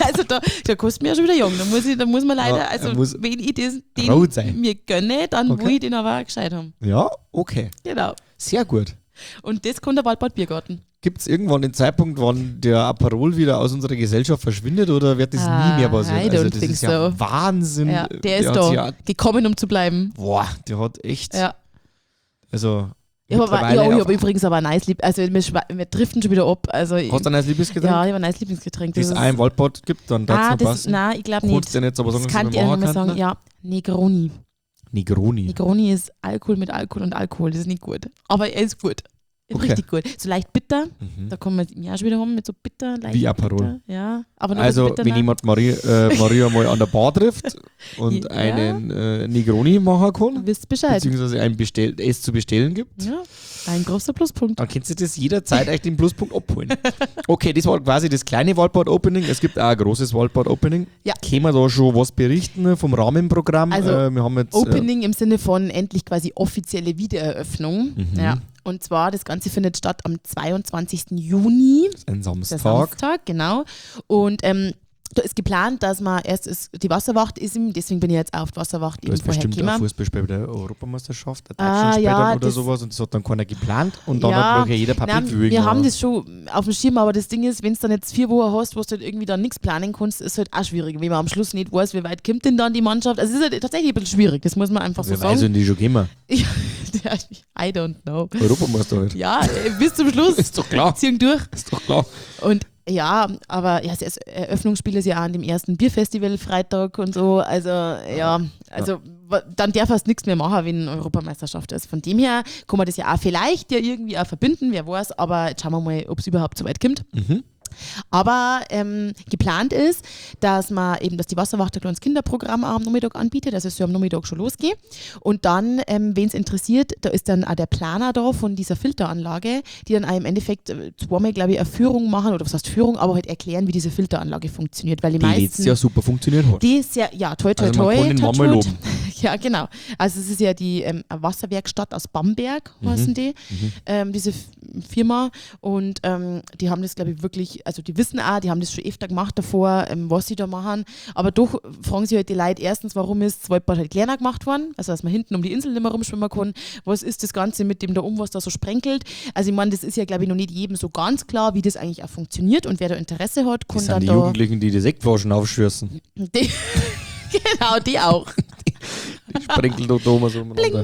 da kostet mir ja schon wieder jung. Da muss man leider, wenn ich den mir gönne, dann will ich den aber auch gescheit haben. Ja, okay. Genau. Sehr gut. Und das kommt der Waldbad Biergarten. Gibt es irgendwann den Zeitpunkt, wann der Aperol wieder aus unserer Gesellschaft verschwindet oder wird das nie mehr passieren? Also das ist ja Wahnsinn. Ja, der ist da gekommen, um zu bleiben. Boah, der hat echt... Ja. Also... Ich habe übrigens aber ein nice also wir driften schon wieder ab. Also hast du ein nice Lieblingsgetränk? Ja, ich habe ein nice Lieblingsgetränk. Das es auch im Waldbad gibt, dann darf es noch passen. Nein, ich glaube nicht. Kannst du jetzt aber sagen, das kann ich nicht mehr sagen. Ja, Negroni. Negroni ist Alkohol mit Alkohol und Alkohol. Das ist nicht gut. Aber er ist gut. Richtig gut. So leicht bitter. Da kommen wir im Jahr schon wieder rum mit so bitter, leicht wie Aperol. Bitter. Ja, aber nur also, bitter, wenn jemand Maria mal an der Bar trifft und einen Negroni machen kann, wisst Bescheid. Beziehungsweise es zu bestellen gibt. Ja, ein großer Pluspunkt. Dann kannst du das jederzeit euch den Pluspunkt abholen. Okay, das war quasi das kleine Waldbad-Opening. Es gibt auch ein großes Waldbad-Opening. Ja. Können wir da schon was berichten vom Rahmenprogramm? Also, wir haben jetzt, Opening im Sinne von endlich quasi offizielle Wiedereröffnung. Ja. Und zwar, das Ganze findet statt am 22. Juni. Ein Samstag. Der Samstag, genau. Und da ist geplant, dass man die Wasserwacht ist, deswegen bin ich jetzt auf die Wasserwacht eben vorher gekommen. Da ist bestimmt ein Fußballspiel bei der Europameisterschaft, oder sowas und das hat dann keiner geplant und dann hat jeder Papier. Wir haben das schon auf dem Schirm, aber das Ding ist, wenn du dann jetzt 4 Wochen hast, wo du halt irgendwie dann nichts planen kannst, ist halt auch schwierig, wenn man am Schluss nicht weiß, wie weit kommt denn dann die Mannschaft. Also es ist halt tatsächlich ein bisschen schwierig, das muss man einfach so sagen. Wer weiß denn die schon gekommen? I don't know. Europameister halt. Ja, bis zum Schluss. Ist doch klar. Ziehen durch. Ist doch klar. Und ja, aber das Eröffnungsspiel ist ja auch an dem ersten Bierfestival Freitag und so. Also dann darf er nichts mehr machen, wenn Europameisterschaft ist. Von dem her kann man das ja auch vielleicht irgendwie auch verbinden, wer weiß. Aber jetzt schauen wir mal, ob es überhaupt so weit kommt. Aber geplant ist, dass die Wasserwacht ein kleines Kinderprogramm am Nachmittag anbietet, also es soll am Nachmittag schon losgehen. Und dann, wen es interessiert, da ist dann auch der Planer da von dieser Filteranlage, die dann auch im Endeffekt zweimal, glaube ich, eine Führung machen, oder was heißt Führung, aber halt erklären, wie diese Filteranlage funktioniert. Weil die meisten letztes Jahr super funktioniert hat. Die ist ja toi, also man kann den Mama loben. Ja, genau. Also es ist ja die Wasserwerkstatt aus Bamberg, heißen die, diese Firma. Und die haben das, glaube ich, wirklich, also die wissen auch, die haben das schon öfter gemacht davor, was sie da machen. Aber doch fragen sich halt die Leute erstens, warum ist das Waldbad halt kleiner gemacht worden, also dass man hinten um die Insel nicht mehr rumschwimmen kann. Was ist das Ganze mit dem da was da so sprenkelt? Also ich meine, das ist ja, glaube ich, noch nicht jedem so ganz klar, wie das eigentlich auch funktioniert und wer da Interesse hat, kann das dann sind die Jugendlichen, die Sektflaschen aufschürzen. Genau, die auch. Die sprenkeln da Thomas umeinander.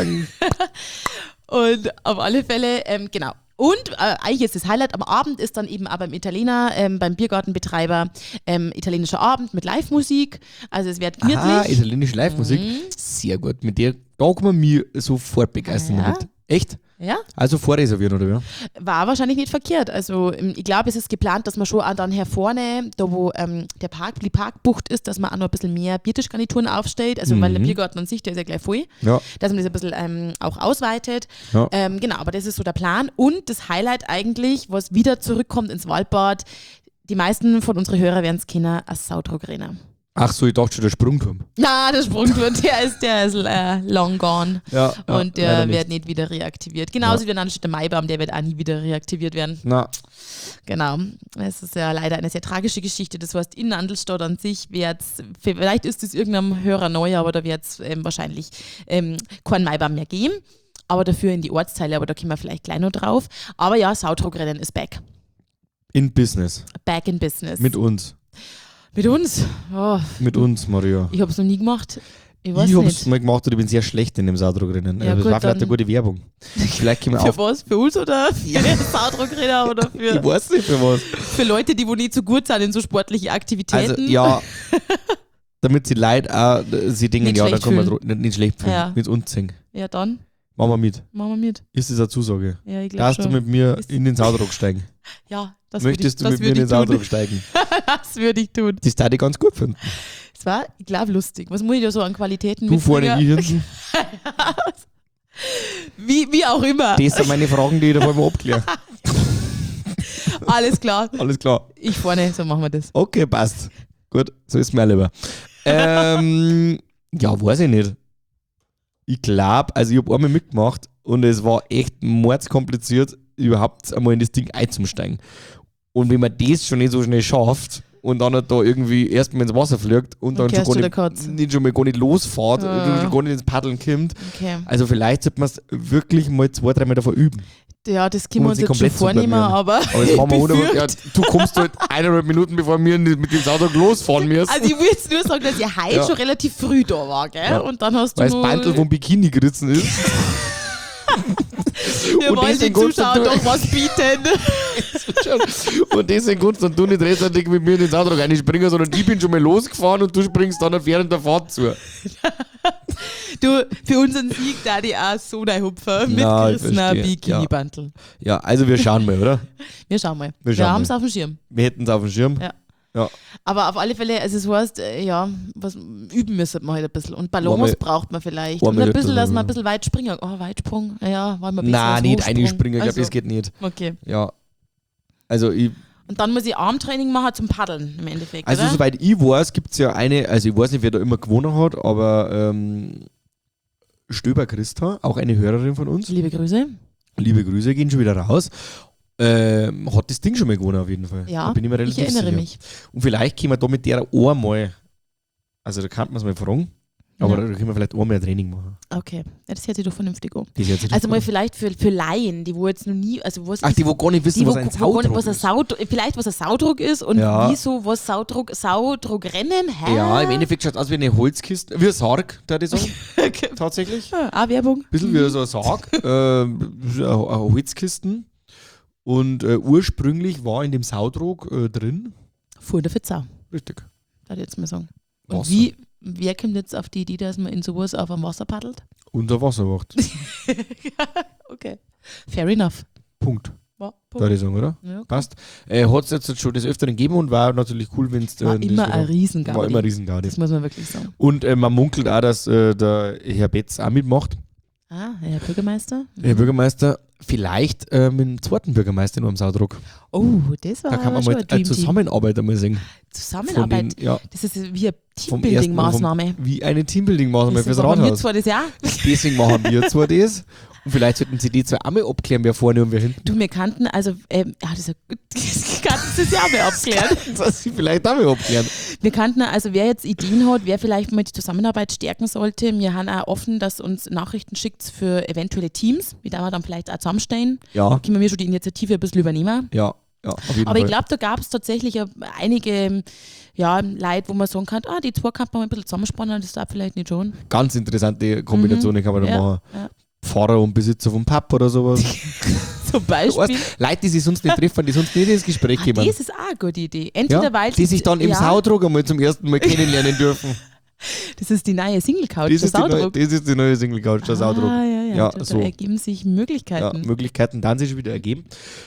Und auf alle Fälle, genau. Und eigentlich ist das Highlight am Abend ist dann eben auch beim Italiener, beim Biergartenbetreiber, italienischer Abend mit Live-Musik. Also es wird gemütlich. Ah, italienische Live-Musik. Sehr gut. Mit der, da kann man mich sofort begeistern damit. Echt? Ja. Also vorreservieren, oder wie? War wahrscheinlich nicht verkehrt. Also ich glaube, es ist geplant, dass man schon auch dann hier vorne, da wo die Parkbucht ist, dass man auch noch ein bisschen mehr Biertischgarnituren aufstellt. Also weil der Biergarten an sich, der ist ja gleich voll. Ja. Dass man das ein bisschen auch ausweitet. Ja. Genau, aber das ist so der Plan. Und das Highlight eigentlich, was wieder zurückkommt ins Waldbad, die meisten von unseren Hörern werden es kennen, als Saudruckrenner. Ach so, ich dachte schon der Sprungturm. Na, der Sprungturm, der ist long gone. Ja, und der wird nicht wieder reaktiviert. Genauso wie der Maibaum, der wird auch nie wieder reaktiviert werden. Na. Genau. Es ist ja leider eine sehr tragische Geschichte. Das heißt, in Nandlstadt an sich vielleicht ist es irgendeinem Hörer neu, aber da wird es wahrscheinlich keinen Maibaum mehr geben. Aber dafür in die Ortsteile, aber da kommen wir vielleicht gleich noch drauf. Aber ja, Saudruckrennen ist back. In Business. Back in Business. Mit uns. Mit uns? Oh. Mit uns, Maria. Ich habe es noch nie gemacht. Ich habe es mal gemacht und ich bin sehr schlecht in dem Saudruckrennen. Ja, das war vielleicht eine gute Werbung. Vielleicht können wir für was? Für uns oder für Saudruckrennen oder für... Ich weiß nicht für was. Für Leute, die nicht so gut sind in so sportliche Aktivitäten. Also ja, damit sie Leute auch, sie denken, ja, dann kann man nicht schlecht fühlen. Ja. Mit uns singen. Ja, dann. Machen wir mit. Machen wir mit. Ist das eine Zusage? Ja, ich glaube Darfst du mit mir in den Saudruck steigen? Ja, Möchtest du mit mir in den Saudruck steigen? Das würde ich tun. Das würde ich ganz gut finden. Das war, ich glaube, lustig. Was muss ich da so an Qualitäten mitbringen? Du vorne, ich hinten. wie auch immer. Das sind meine Fragen, die ich da vorher abkläre. Alles klar. Alles klar. Ich vorne, so machen wir das. Okay, passt. Gut, so ist mir lieber. Ja, weiß ich nicht. Ich glaube, also ich habe einmal mitgemacht und es war echt mordskompliziert, überhaupt einmal in das Ding einzusteigen. Und wenn man das schon nicht so schnell schafft und dann halt da irgendwie erstmal ins Wasser fliegt und dann schon gar nicht losfährt, gar nicht ins Paddeln kommt. Okay. Also vielleicht sollte man es wirklich mal 2-3 Mal davor üben. Ja, das können wir uns jetzt schon vornehmen, aber das machen wir ja, du kommst halt 1,5 Minuten, bevor wir mit dem Saudruck losfahren müssen. Also ich will jetzt nur sagen, dass ich heute schon relativ früh da war, gell? Ja. Und dann hast du weil das Bandel vom Bikini gerissen ist. Wir wollen den Zuschauern doch was bieten. Und deswegen kannst du nicht rechtzeitig mit mir in den Saudruck einspringen, sondern ich bin schon mal losgefahren und du springst dann während der Fahrt zu. Du, für unseren Sieg da die auch so ein Hupfer mit gerissener Bikini-Bandel. Ja, also wir schauen mal, oder? Wir schauen mal. Wir haben es auf dem Schirm. Wir hätten es auf dem Schirm. Ja. Aber auf alle Fälle, also es heißt, was üben müssen wir halt ein bisschen. Und Ballons braucht man vielleicht. Und ein bisschen, dass man ein bisschen weit springen. Oh, Weitsprung. Ja, wollen wir ein bisschen. Nein, nicht einspringen. Ich glaube, das geht nicht. Okay. Ja. Also und dann muss ich Armtraining machen zum Paddeln im Endeffekt. Also oder? Soweit ich weiß, gibt es ja eine, also ich weiß nicht, wer da immer gewonnen hat, aber Stöber Christa, auch eine Hörerin von uns. Liebe Grüße. Liebe Grüße, gehen schon wieder raus. Hat das Ding schon mal gewonnen auf jeden Fall. Ja, da bin ich mir relativ erinnere sicher. mich. Und vielleicht können wir da mit der einmal, also da kann man es mal fragen, aber da können wir vielleicht einmal ein Training machen. Okay, ja, das hört sich doch vernünftig an. Also mal vielleicht für Laien, die wo jetzt noch nie, also was die wo gar nicht wissen, was ein Saudruck ist. Vielleicht was ein Saudruck ist und wieso was Saudruckrennen, hä? Ja, im Endeffekt schaut es aus wie eine Holzkiste, wie ein Sarg, würde ich sagen. Okay. Tatsächlich. Auch Werbung. Ein bisschen wie so ein Sarg, eine Holzkisten. Und ursprünglich war in dem Saudruck drin Fuhr der Fitzau. Richtig. Darf ich jetzt mal sagen. Und wer kommt jetzt auf die Idee, dass man in sowas auf dem Wasser paddelt? Unter Wasserwacht. Okay. Fair enough. Punkt. Ja, Würde ich sagen, oder? Ja, okay. Passt. Hat es jetzt schon des Öfteren gegeben und war natürlich cool, wenn es... War immer ein Riesengaudi. War immer ein Riesengaudi. Das muss man wirklich sagen. Und man munkelt auch, dass der Herr Betz auch mitmacht. Ah, Herr Bürgermeister. Herr Bürgermeister. Vielleicht mit dem zweiten Bürgermeister nur am Saudruck. Oh, das war da kann man mal eine Zusammenarbeit einmal sehen. Zusammenarbeit? Das ist wie eine Teambuilding-Maßnahme. Wie eine Teambuilding-Maßnahme fürs Rathaus. Wir zwar das ja. Deswegen machen wir zwar das. Und vielleicht sollten sie die zwei einmal abklären, wer vorne und wer hinten. Du, wir kannten, also, das ist das ja mal abklären. Das sie vielleicht auch mal abklären. Wir kannten, also wer jetzt Ideen hat, wer vielleicht mal die Zusammenarbeit stärken sollte, wir haben auch offen, dass uns Nachrichten schickt für eventuelle Teams, wie da wir dann vielleicht auch zusammenstehen. Ja. Da können wir schon die Initiative ein bisschen übernehmen. Ja. Ja, auf jeden Aber Fall. Ich glaube, da gab es tatsächlich einige Leute, wo man sagen kann, die zwei kann man ein bisschen zusammenspannen, das darf vielleicht nicht schon. Ganz interessante Kombination kann man da machen. Ja. Pfarrer und Besitzer vom Pub oder sowas. Zum Beispiel. Leute, die sich sonst nicht treffen, die sonst nicht ins Gespräch kommen. Das ist auch eine gute Idee. Entweder weil die sich dann im Saudruck einmal zum ersten Mal kennenlernen dürfen. Das ist die neue Single-Couch, der Saudruck. Das ist die neue Single-Couch, der Saudruck. Ja, da ergeben sich Möglichkeiten. Ja, Möglichkeiten dann sich wieder ergeben.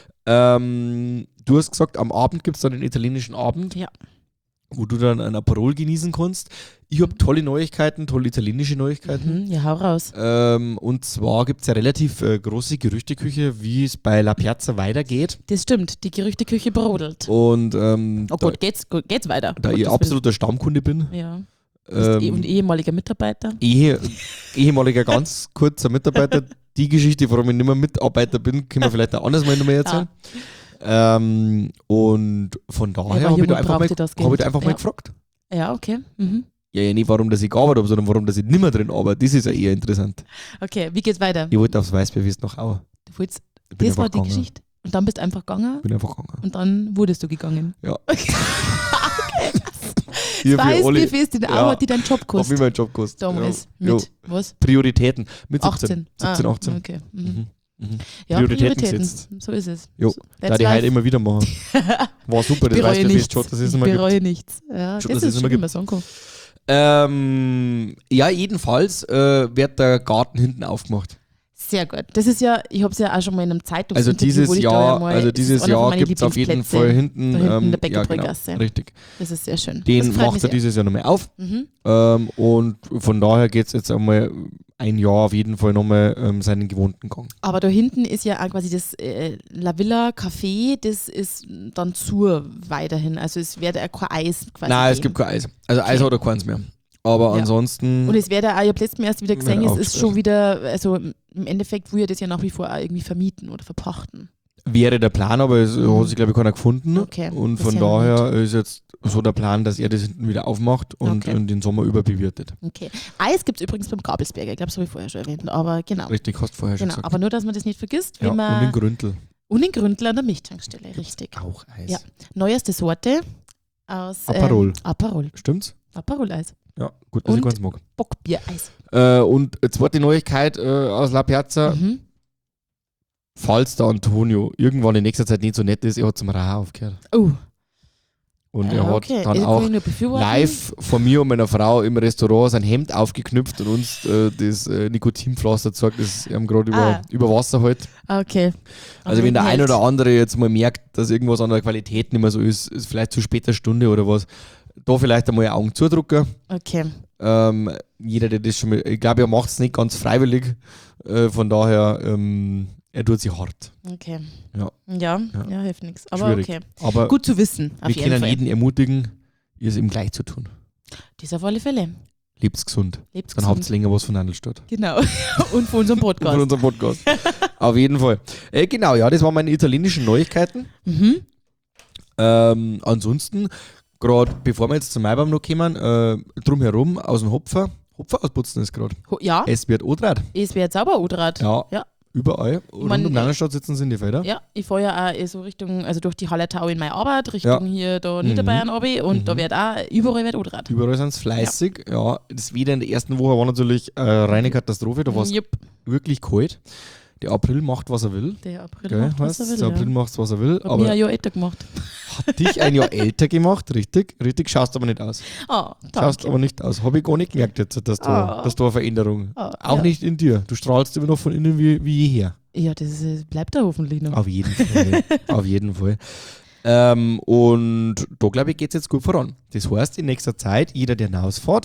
Du hast gesagt, am Abend gibt es dann den italienischen Abend, wo du dann ein Aperol genießen kannst. Ich habe tolle Neuigkeiten, tolle italienische Neuigkeiten. Ja, hau raus. Und zwar gibt es eine relativ große Gerüchteküche, wie es bei La Piazza weitergeht. Das stimmt, die Gerüchteküche brodelt. Und oh Gott, geht's weiter? Da ich absoluter Stammkunde bin. Ja. Und ehemaliger Mitarbeiter? Ehemaliger ganz kurzer Mitarbeiter. Die Geschichte, warum ich nicht mehr Mitarbeiter bin, können wir vielleicht auch anders mal nochmal erzählen. Und von daher habe ich da einfach mal gefragt. Ja, okay. Mhm. Ja, nicht warum dass ich gearbeitet habe, sondern warum dass ich nicht mehr drin arbeite. Das ist ja eher interessant. Okay, wie geht's weiter? Ich wollte aufs Weißbierfest nach Aue. Das war die Geschichte? Und dann bist du einfach gegangen? Ich bin einfach gegangen. Und dann wurdest du gegangen? Ja. Okay. Das Weißbierfest in Aue hat die deinen Job gekostet. Hab ich meinen Job gekostet. Damals. Mit was? Prioritäten. Mit 17. 18. Okay. Ja, Prioritäten gesetzt. So ist es. Jo, da die heute immer wieder machen. War super, das Weißbierfest. Ich bereue nichts. Ja, das ist schon immer so. Ja, jedenfalls wird der Garten hinten aufgemacht. Sehr gut. Das ist ja, ich habe es ja auch schon mal in einem Also Zeitungsinterview, dieses Jahr gibt es auf jeden Fall hinten in der Bäckerbrügasse. Genau, richtig. Das ist sehr schön. Den macht er dieses Jahr nochmal auf. Und von daher geht es jetzt einmal ein Jahr auf jeden Fall nochmal seinen gewohnten Gang. Aber da hinten ist ja auch quasi das La Villa Café, das ist dann zu weiterhin. Also es wird ja kein Eis quasi. Nein, es gibt kein Eis. Also Eis hat er keins mehr. Aber ansonsten. Und es wäre da auch, ich habe letztes Mal erst wieder gesehen, es ist schon wieder, also im Endeffekt will er das ja nach wie vor auch irgendwie vermieten oder verpachten. Wäre der Plan, aber es hat sich, glaube ich, keiner gefunden. Okay. Und von daher ist jetzt so der Plan, dass er das hinten wieder aufmacht und den Sommer über bewirtet. Okay. Eis gibt es übrigens beim Gabelsberger, ich glaube, das habe ich vorher schon erwähnt, aber genau. Richtig, hast du vorher schon gesagt. Aber nur, dass man das nicht vergisst. Ja, und den Gründel. Und den Gründel an der Milchtankstelle, richtig. Auch Eis. Ja. Neueste Sorte aus Aperol. Aperol. Stimmt's? Aperol-Eis. Ja, gut, dass ich ganz mag. Bockbiereis. Und zweite Neuigkeit aus La Piazza. Falls der Antonio irgendwann in nächster Zeit nicht so nett ist, er hat zum Rauchen aufgehört. Oh. Und er hat dann auch live von mir und meiner Frau im Restaurant sein Hemd aufgeknüpft und uns das Nikotinpflaster gezeigt, das er gerade über Wasser hält. Okay. Also wenn der ein oder andere jetzt mal merkt, dass irgendwas an der Qualität nicht mehr so ist vielleicht zu später Stunde oder was, da vielleicht einmal Augen zudrücken. Okay. Jeder, der das schon mal, ich glaube, er macht es nicht ganz freiwillig, von daher, er tut sich hart. Okay. Ja, hilft nichts. Aber schwierig. Okay. Aber gut zu wissen. Wir können jeden ermutigen, es ihm gleich zu tun. Das auf alle Fälle. Lebt's gesund. Dann habt ihr länger was von Andelstadt. Genau. Und von unserem Podcast. Auf jeden Fall. Genau, ja, das waren meine italienischen Neuigkeiten. Ansonsten, gerade bevor wir jetzt zum Maibaum noch kommen, drumherum aus dem Hopfer ausputzen ist gerade. Ja. Es wird O-Draht. Es wird sauber O-Draht. Ja. Überall. Rund um Langenstadt sitzen sie in die Felder. Ja, ich fahre ja auch so Richtung, also durch die Hallertau in meine Arbeit, Richtung hier da Niederbayern runter und da wird auch, überall wird O-Draht. Überall sind es fleißig, ja. Das wieder in der ersten Woche war natürlich reine Katastrophe, da war es wirklich kalt. Der April macht, was er will. Der April macht, was er will. Der April macht, was er will. Hat mich ein Jahr älter gemacht. Hat dich ein Jahr älter gemacht, richtig. Schaust aber nicht aus. Schaust aber nicht aus. Habe ich gar nicht gemerkt jetzt, dass da eine Veränderung. Auch nicht in dir. Du strahlst immer noch von innen wie jeher. Ja, das bleibt da hoffentlich noch. Auf jeden Fall. Auf jeden Fall. Und da, glaube ich, geht es jetzt gut voran. Das heißt, in nächster Zeit, jeder, der hinausfährt,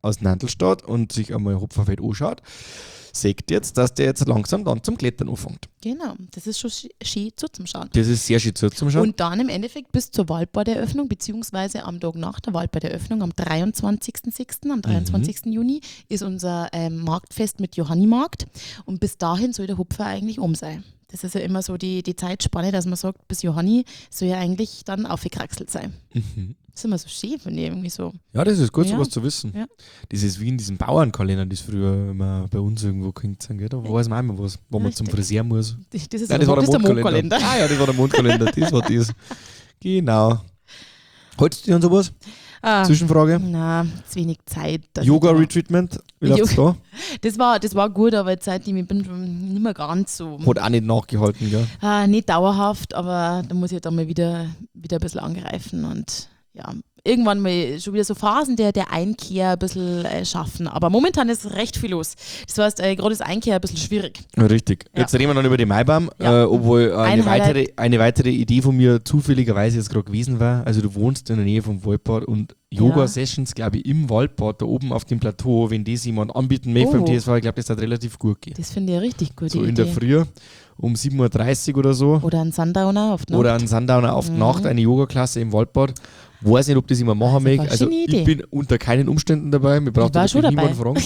aus Nantelstadt und sich einmal Hopferfeld anschaut, sagt jetzt, dass der jetzt langsam dann zum Klettern anfängt. Genau, das ist schon schön zuzuschauen. Das ist sehr schön zuzuschauen. Und dann im Endeffekt bis zur Waldbaderöffnung, beziehungsweise am Tag nach der Waldbaderöffnung, am 23.06., am 23. Juni, ist unser Marktfest mit Johannimarkt. Und bis dahin soll der Hopfer eigentlich sein. Das ist ja immer so die Zeitspanne, dass man sagt, bis Johanni soll ja eigentlich dann aufgekraxelt sein. Das ist immer so schön, finde ich irgendwie so. Ja, das ist gut, sowas zu wissen. Ja. Das ist wie in diesen Bauernkalendern, die es früher immer bei uns irgendwo gehängt sind, gell? Da weiß man immer was, wo man zum Friseur muss. Das war der Mondkalender. Ah ja, das war der Mondkalender, das war das. Genau. Haltest du dich an sowas? Zwischenfrage? Nein, zu wenig Zeit. Yoga-Retreatment, wie läuft's da? Das war gut, aber jetzt seitdem ich bin nicht mehr ganz so. Hat auch nicht nachgehalten, gell? Nicht dauerhaft, aber da muss ich dann mal wieder ein bisschen angreifen und ja, irgendwann mal schon wieder so Phasen der Einkehr ein bisschen schaffen. Aber momentan ist recht viel los. Das heißt, gerade ist Einkehr ein bisschen schwierig. Ja, richtig. Ja. Jetzt reden wir dann über den Maibaum, obwohl eine weitere Idee von mir zufälligerweise jetzt gerade gewesen war. Also du wohnst in der Nähe vom Waldbad und Yoga-Sessions, glaube ich, im Waldbad, da oben auf dem Plateau, wenn das jemand anbieten möchte beim TSV, ich glaube, das hat relativ gut gehen. Das finde ich eine richtig gute Idee. So in der Früh um 7.30 Uhr oder so. Oder ein Sundowner auf die Nacht. Eine Yoga-Klasse im Waldbad. Weiß nicht, ob das immer machen mag. Also ich bin unter keinen Umständen dabei. Mir braucht da niemand fragen.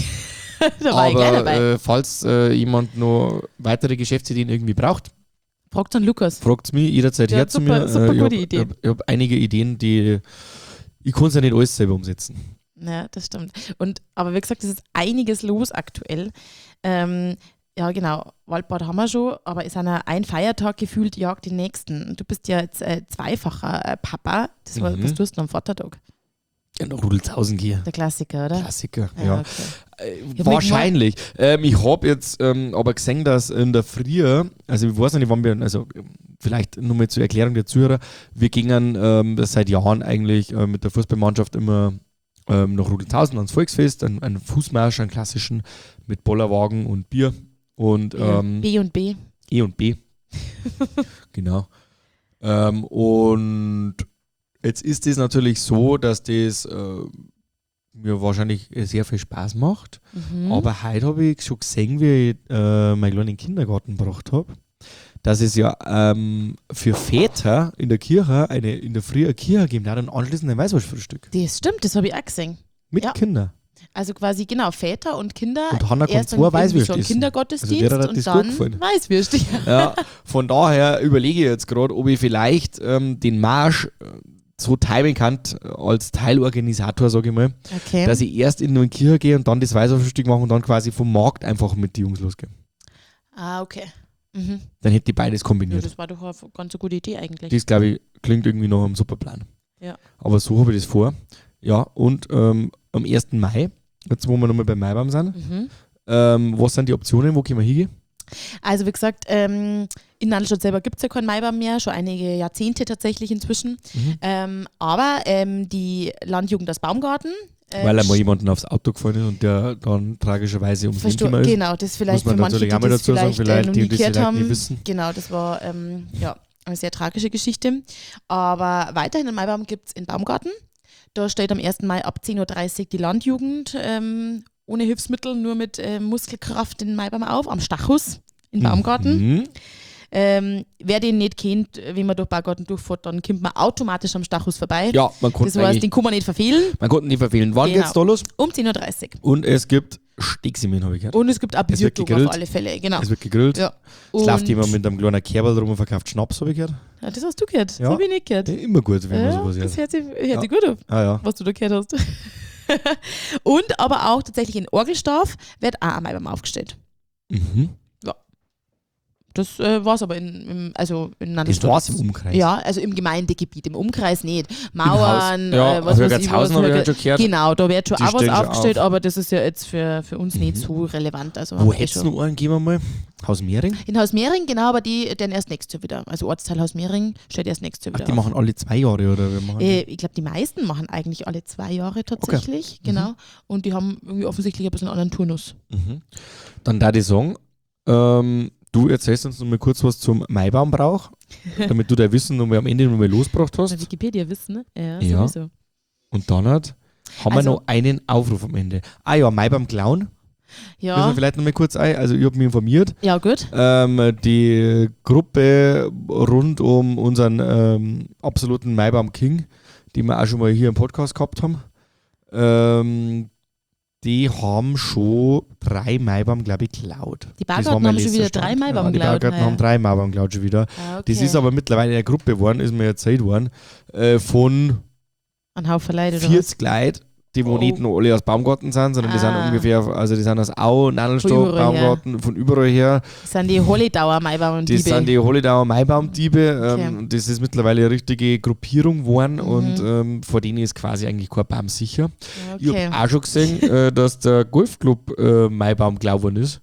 Aber falls jemand noch weitere Geschäftsideen irgendwie braucht, fragt an Lukas. Fragt es mich jederzeit her zu mir. Super gute Idee. Ich habe einige Ideen, die ich kann es ja nicht alles selber umsetzen. Ja, das stimmt. Aber wie gesagt, es ist einiges los aktuell. Ja, genau, Waldbad haben wir schon, aber ist ein Feiertag gefühlt, jagt den nächsten. Du bist ja jetzt zweifacher Papa. Was tust du am Vatertag? Ja, nach Rudelshausen gehen. Der Klassiker, oder? Klassiker, ja. Okay. Wahrscheinlich. Ich habe jetzt aber gesehen, dass in der Früh, also ich weiß nicht, wann wir, also vielleicht nur mal zur Erklärung der Zuhörer, wir gingen seit Jahren eigentlich mit der Fußballmannschaft immer nach Rudelshausen ans Volksfest, einen Fußmarsch, einen klassischen, mit Bollerwagen und Bier. Und, B und B. E und B. Genau. Und jetzt ist es natürlich so, dass das mir wahrscheinlich sehr viel Spaß macht. Aber heute habe ich schon gesehen, wie ich meinen kleinen Kindergarten gebracht habe, dass es ja für Väter in der Kirche in der Früh eine Kirche gibt, dann anschließend ein Weißwurstfrühstück. Das stimmt, das habe ich auch gesehen. Mit Kindern. Also quasi, genau, Väter und Kinder. Und Hannah kommt zwei Weißwürste essen. Kindergottesdienst also und dann Weißwürste. Ja, von daher überlege ich jetzt gerade, ob ich vielleicht den Marsch so timen kann, als Teilorganisator, sage ich mal, dass ich erst in eine Kirche gehe und dann das Weißwürststück mache und dann quasi vom Markt einfach mit den Jungs losgehe. Ah, okay. Dann hätte ich beides kombiniert. Ja, das war doch eine ganz gute Idee eigentlich. Das, glaube ich, klingt irgendwie nach einem super Plan. Ja. Aber so habe ich das vor. Ja, und am 1. Mai, jetzt wo wir nochmal beim Maibaum sind, was sind die Optionen, wo können wir hingehen? Also wie gesagt, in Nandelstadt selber gibt es ja keinen Maibaum mehr, schon einige Jahrzehnte tatsächlich inzwischen. Aber die Landjugend aus Baumgarten. Weil einmal jemanden aufs Auto gefallen ist und der dann tragischerweise ums Leben gekommen ist. Genau, das vielleicht für manche, die das vielleicht noch nie gehört haben. Genau, das war eine sehr tragische Geschichte. Aber weiterhin einen Maibaum gibt es in Baumgarten. Da steht am 1. Mai ab 10.30 Uhr die Landjugend ohne Hilfsmittel, nur mit Muskelkraft den Maibaum auf, am Stachus in Baumgarten. Wer den nicht kennt, wenn man durch Baumgarten durchfährt, dann kommt man automatisch am Stachus vorbei. Ja, man konnte das heißt, den kann man nicht verfehlen. Man konnte nicht verfehlen. Wann geht's da los? Um 10.30 Uhr. Und es gibt Steaksimmen, habe ich gehört. Und es gibt auch Biertug auf alle Fälle, genau. Es wird gegrillt. Ja. Es läuft jemand mit einem kleinen Kerbel rum und verkauft Schnaps, habe ich gehört. Ja, das hast du gehört. Das habe ich nicht gehört. Ja, immer gut, wenn man sowas hört. Das hört sich gut auf, was du da gehört hast. Und aber auch tatsächlich in Orgelstorf wird auch ein Maibaum aufgestellt. Ja. Das war es aber in Nandelstadt. Das war es im Umkreis? Ja, also im Gemeindegebiet, im Umkreis nicht. Mauern, was weiß ich. Genau, da wird schon auch was aufgestellt, aber das ist ja jetzt für uns nicht so relevant. Also wo hättest du noch einen, gehen wir mal? Hausmehring? In Hausmehring, genau, aber die erst nächstes Jahr wieder. Also Ortsteil Hausmehring steht erst nächstes Jahr wieder. Ach, die machen alle 2 Jahre, oder? Ich glaube, die meisten machen eigentlich alle 2 Jahre tatsächlich, genau. Und die haben irgendwie offensichtlich ein bisschen einen anderen Turnus. Dann da die Song. Du erzählst uns noch mal kurz was zum Maibaumbrauch, damit du dein Wissen noch mal am Ende noch mal losgebracht hast. Wikipedia-Wissen, ne? Ja. Sowieso. Und dann Haben wir noch einen Aufruf am Ende. Ah ja, Maibaum klauen. Ja. Müssen wir vielleicht noch mal kurz ein. Also ich habe mich informiert. Ja, gut. Die Gruppe rund um unseren absoluten Maibaum King, die wir auch schon mal hier im Podcast gehabt haben, die haben schon 3 Maibaum, glaube ich, geklaut. Die Baugarten haben schon wieder 3 Maibaum geklaut. Die Baugarten haben 3 Maibaum geklaut schon wieder. Ah, okay. Das ist aber mittlerweile eine Gruppe geworden, ist mir erzählt worden, von ein Haufen Leute, 40 Leute, die nicht nur alle aus Baumgarten sind, sondern die sind ungefähr, also die sind aus Au, Nandelstock, Baumgarten, von überall her. Das sind die Hollidauer Maibaum-Diebe. Das sind die Hollidauer Maibaum-Diebe. Okay. Das ist mittlerweile eine richtige Gruppierung geworden und vor denen ist quasi eigentlich kein Baum sicher. Okay. Ich habe auch schon gesehen, dass der Golfclub Maibaum geklaut worden ist.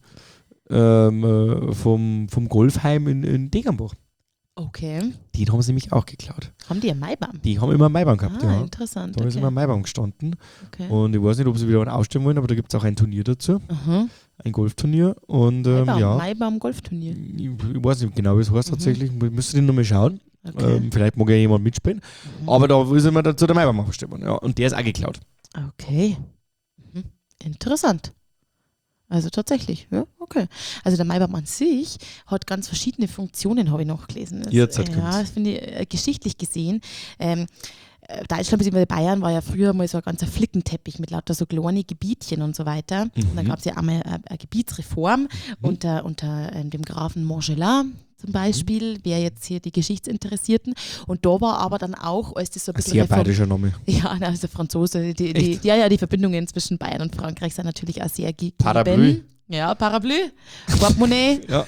Vom Golfheim in Degernbach. Okay. Den haben sie nämlich auch geklaut. Haben die einen Maibaum? Die haben immer einen Maibaum gehabt, ja. Interessant. Da ist immer ein Maibaum gestanden. Okay. Und ich weiß nicht, ob sie wieder einen ausstellen wollen, aber da gibt es auch ein Turnier dazu. Aha. Ein Golfturnier. Und Maibaum-Golfturnier. Ich weiß nicht genau, wie es heißt tatsächlich. Müsste den nochmal schauen. Okay. Vielleicht mag ja jemand mitspielen. Aber da ist immer dazu der Maibaum aufgestellt. Ja. Und der ist auch geklaut. Okay. Interessant. Also tatsächlich, ja, okay. Also der Maibaum an sich hat ganz verschiedene Funktionen, habe ich noch gelesen. Das finde ich geschichtlich gesehen. Deutschland bzw. Bayern war ja früher mal so ein ganzer Flickenteppich mit lauter so kleine Gebietchen und so weiter. Und dann gab es ja einmal eine Gebietsreform unter dem Grafen Montgelas zum Beispiel, wer jetzt hier die Geschichtsinteressierten. Und da war aber dann auch, als das so ein bisschen... Sehr bayerischer Name. Ja, also Franzose. Die Verbindungen zwischen Bayern und Frankreich sind natürlich auch sehr gegeben. Parapluie. Ja, Parapluie, Portemonnaie. ja,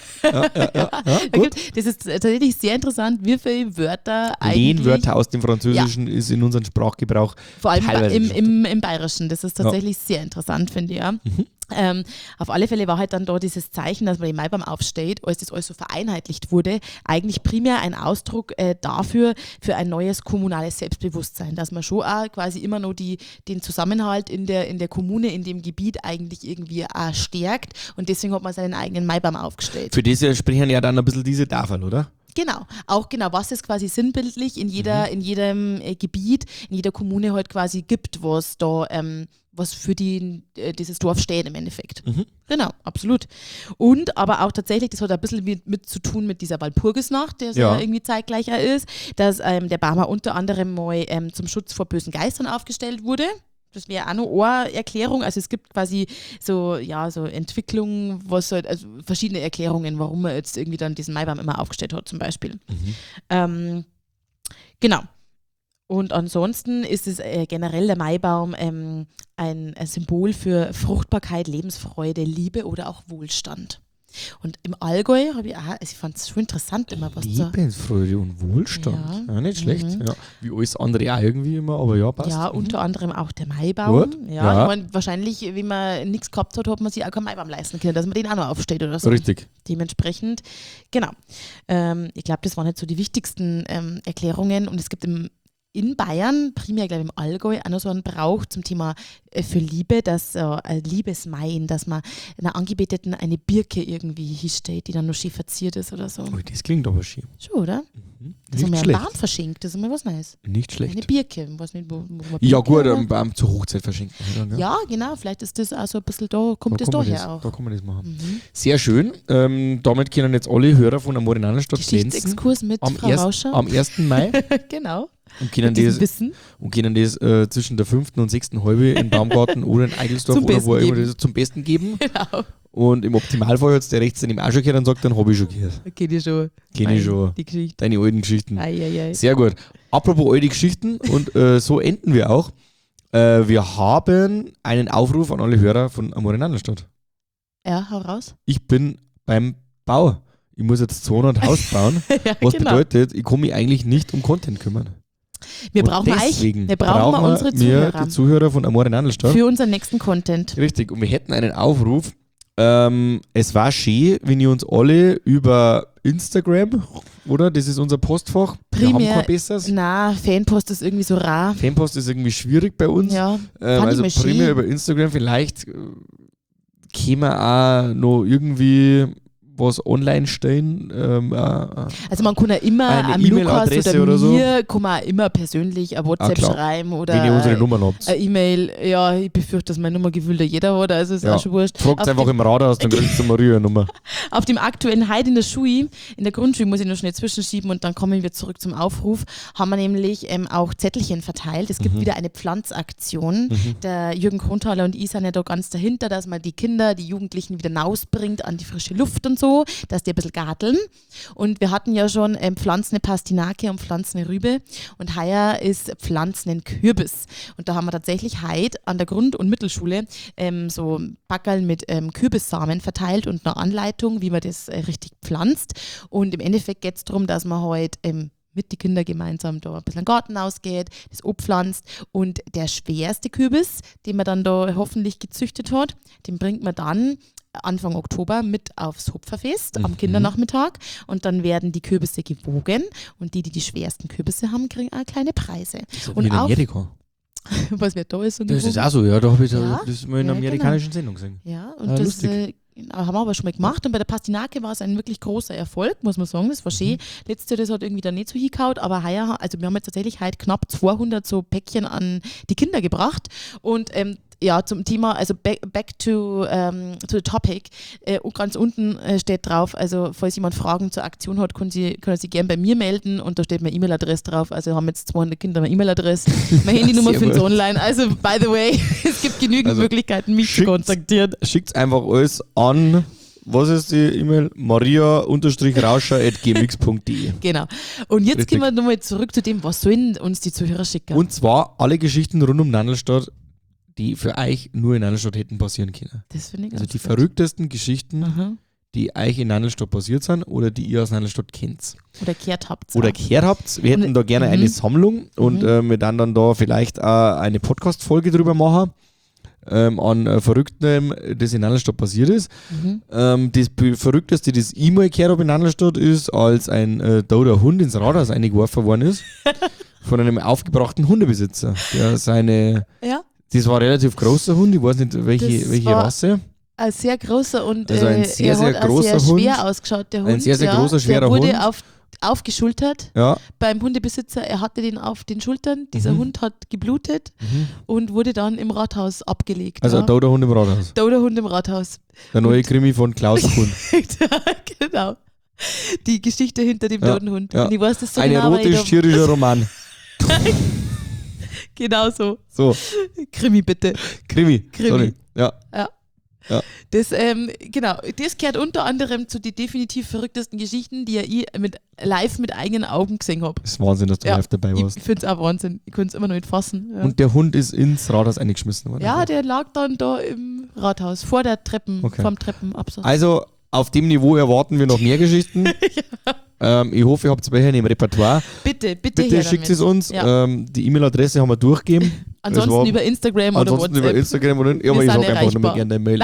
gut. Das ist tatsächlich sehr interessant, wie viele Wörter eigentlich... Lehnwörter aus dem Französischen ist in unserem Sprachgebrauch vor allem im Bayerischen. Das ist tatsächlich sehr interessant, finde ich. Ja. Auf alle Fälle war halt dann da dieses Zeichen, dass man den Maibaum aufsteht, als das alles so vereinheitlicht wurde, eigentlich primär ein Ausdruck dafür, für ein neues kommunales Selbstbewusstsein, dass man schon auch quasi immer noch den Zusammenhalt in der Kommune, in dem Gebiet eigentlich irgendwie auch stärkt und deswegen hat man seinen eigenen Maibaum aufgestellt. Für das sprechen ja dann ein bisschen diese Tafeln, oder? Genau, auch genau, was es quasi sinnbildlich in jedem Gebiet, in jeder Kommune halt quasi gibt, was da was für dieses Dorf steht im Endeffekt. Genau, absolut. Und aber auch tatsächlich, das hat ein bisschen mit zu tun mit dieser Walpurgisnacht, der so irgendwie zeitgleicher ist, dass der Baum unter anderem mal zum Schutz vor bösen Geistern aufgestellt wurde. Das wäre auch noch eine Erklärung. Also es gibt quasi so Entwicklungen, was halt, also verschiedene Erklärungen, warum man jetzt irgendwie dann diesen Maibaum immer aufgestellt hat, zum Beispiel. Genau. Und ansonsten ist es generell der Maibaum ein Symbol für Fruchtbarkeit, Lebensfreude, Liebe oder auch Wohlstand. Und im Allgäu habe ich fand es schon interessant immer, was Lebensfreude und Wohlstand. Ja, nicht schlecht. Ja. Wie alles andere auch irgendwie immer, aber ja, passt. Ja, unter anderem auch der Maibaum. Gut. Ja. Ich meine, wahrscheinlich, wenn man nichts gehabt hat man sich auch keinen Maibaum leisten können, dass man den auch noch aufsteht oder so. Richtig. Dementsprechend, genau. Ich glaube, das waren jetzt so die wichtigsten Erklärungen und es gibt in Bayern, primär glaube ich im Allgäu, auch noch so einen Brauch zum Thema für Liebe, dass Liebesmaien, dass man einer Angebeteten eine Birke irgendwie hinstellt, die dann noch schön verziert ist oder so. Oh, das klingt aber schön. Schon, oder? Das haben wir einen Baum verschenkt, das ist immer was Neues. Nicht schlecht. Eine Birke, weiß nicht, wo man ja gut, einen Baum zur Hochzeit verschenken. Oder? Ja, genau, vielleicht ist das auch so ein bisschen da, kommt das daher auch. Da kann man das machen. Sehr schön, damit können jetzt alle Hörer von Amore in Annenstadt glänzen. Geschichtsexkurs mit Frau Rauscher. Am 1. Mai. Genau. Und können das zwischen der 5. und 6. Halbe in Baumgarten oder in Eigelsdorf oder wo immer das zum Besten geben. Genau. Und im Optimalfall hat es der rechts dann auch schon gehört und sagt, dann habe ich schon gehört. Kenn ich schon. Die Geschichte. Deine alten Geschichten. Ei. Sehr gut. Apropos alte Geschichten und so enden wir auch. Wir haben einen Aufruf an alle Hörer von Amore in Annenstadt. Ja, hau raus. Ich bin beim Bau. Ich muss jetzt 200 Haus bauen, was bedeutet, ich kann mich eigentlich nicht um Content kümmern. Wir brauchen unsere Zuhörer. Die Zuhörer von Amore in Annenstadt. Für unseren nächsten Content. Richtig, und wir hätten einen Aufruf. Es war schön, wenn ihr uns alle über Instagram, oder? Das ist unser Postfach. Primär, wir haben kein besseres. Nein, Fanpost ist irgendwie so rar. Fanpost ist irgendwie schwierig bei uns. Ja, also primär über Instagram. Vielleicht käme auch noch irgendwie was online stellen. Also man kann ja immer am Lukas oder mir kann man auch immer persönlich ein WhatsApp schreiben oder wenn ihr unsere Nummer habt. Eine E-Mail. Ja, ich befürchte, dass meine Nummer gewühlt jeder hat, also ist auch schon wurscht. Fragt einfach im Rathaus, dann kriegst du Maria Nummer. Auf dem aktuellen Heute in der Schule, in der Grundschule muss ich noch schnell zwischenschieben und dann kommen wir zurück zum Aufruf, haben wir nämlich auch Zettelchen verteilt. Es gibt wieder eine Pflanzaktion. Der Jürgen Kronthaler und ich sind ja da ganz dahinter, dass man die Kinder, die Jugendlichen wieder rausbringt an die frische Luft und so, dass die ein bisschen garteln. Und wir hatten ja schon pflanzende Pastinake und pflanzende Rübe und heuer ist pflanzenden Kürbis. Und da haben wir tatsächlich heute an der Grund- und Mittelschule so Packerl mit Kürbissamen verteilt und eine Anleitung, wie man das richtig pflanzt. Und im Endeffekt geht es darum, dass man heute mit den Kindern gemeinsam da ein bisschen in den Garten ausgeht, das abpflanzt und der schwerste Kürbis, den man dann da hoffentlich gezüchtet hat, den bringt man dann Anfang Oktober mit aufs Hopferfest am Kindernachmittag und dann werden die Kürbisse gewogen und die schwersten Kürbisse haben, kriegen auch kleine Preise. Das ist und in Amerika. Was wird da ist so das ist auch so, ja, da habe ich das mal in einer amerikanischen Sendung gesehen. Ja, und das haben wir aber schon mal gemacht und bei der Pastinake war es ein wirklich großer Erfolg, muss man sagen, das war schön. Letztes Jahr, das hat irgendwie dann nicht so hingehauen, aber heuer, also wir haben jetzt tatsächlich heute knapp 200 so Päckchen an die Kinder gebracht und ja, zum Thema, also back to the topic, und ganz unten steht drauf, also falls jemand Fragen zur Aktion hat, können Sie gerne bei mir melden und da steht meine E-Mail-Adresse drauf, also haben jetzt 200 Kinder meine E-Mail-Adresse, meine Handynummer für uns online, also by the way, es gibt genügend Möglichkeiten, mich zu kontaktieren. Schickt einfach alles an, was ist die E-Mail? maria-rauscher@gmx.de. Genau. Und jetzt gehen wir nochmal zurück zu dem, was sollen uns die Zuhörer schicken? Und zwar alle Geschichten rund um Nandelstadt, die für euch nur in Nandelstadt hätten passieren können. Das finde ich also die verrücktesten Geschichten, die euch in Nandelstadt passiert sind oder die ihr aus Nandelstadt kennt. Oder gehört habt. Wir hätten da gerne eine Sammlung und wir dann da vielleicht auch eine Podcast-Folge drüber machen. An Verrücktem, das in Nandelstadt passiert ist. Das Verrückteste, das ich mal gehört habe in Nandelstadt, ist, als ein toter Hund ins Rathaus eingeworfen worden ist von einem aufgebrachten Hundebesitzer, der seine... Ja. Das war ein relativ großer Hund, ich weiß nicht, welche Rasse. Ein sehr großer und also ein sehr großer sehr Hund. Schwer ausgeschaut, der Hund. Ein sehr großer, schwerer Hund. Der wurde aufgeschultert beim Hundebesitzer. Er hatte den auf den Schultern. Dieser Hund hat geblutet und wurde dann im Rathaus abgelegt. Also ein toter Hund im Rathaus. Toter Hund im Rathaus. Der neue Krimi von Klaus Kuhn. Genau. Die Geschichte hinter dem toten Hund. Ja. Und ich weiß das so ein genau, erotisch-tierischer Roman. Genau so. Krimi bitte. Krimi. Sorry. Ja. Das, genau, das gehört unter anderem zu den definitiv verrücktesten Geschichten, die ich live mit eigenen Augen gesehen habe. Das ist Wahnsinn, dass du live dabei warst. Ich finde es auch Wahnsinn. Ich konnte es immer noch nicht fassen. Ja. Und der Hund ist ins Rathaus eingeschmissen worden? Ja, der lag dann da im Rathaus, vor der vom Treppenabsatz. Also auf dem Niveau erwarten wir noch mehr Geschichten. Ich hoffe, ihr habt es bei im Repertoire. Bitte schickt es uns. Ja. Die E-Mail-Adresse haben wir durchgegeben. Ansonsten über Instagram oder WhatsApp. Über Instagram oder ja, aber ich sage einfach nochmal gerne eine Mail.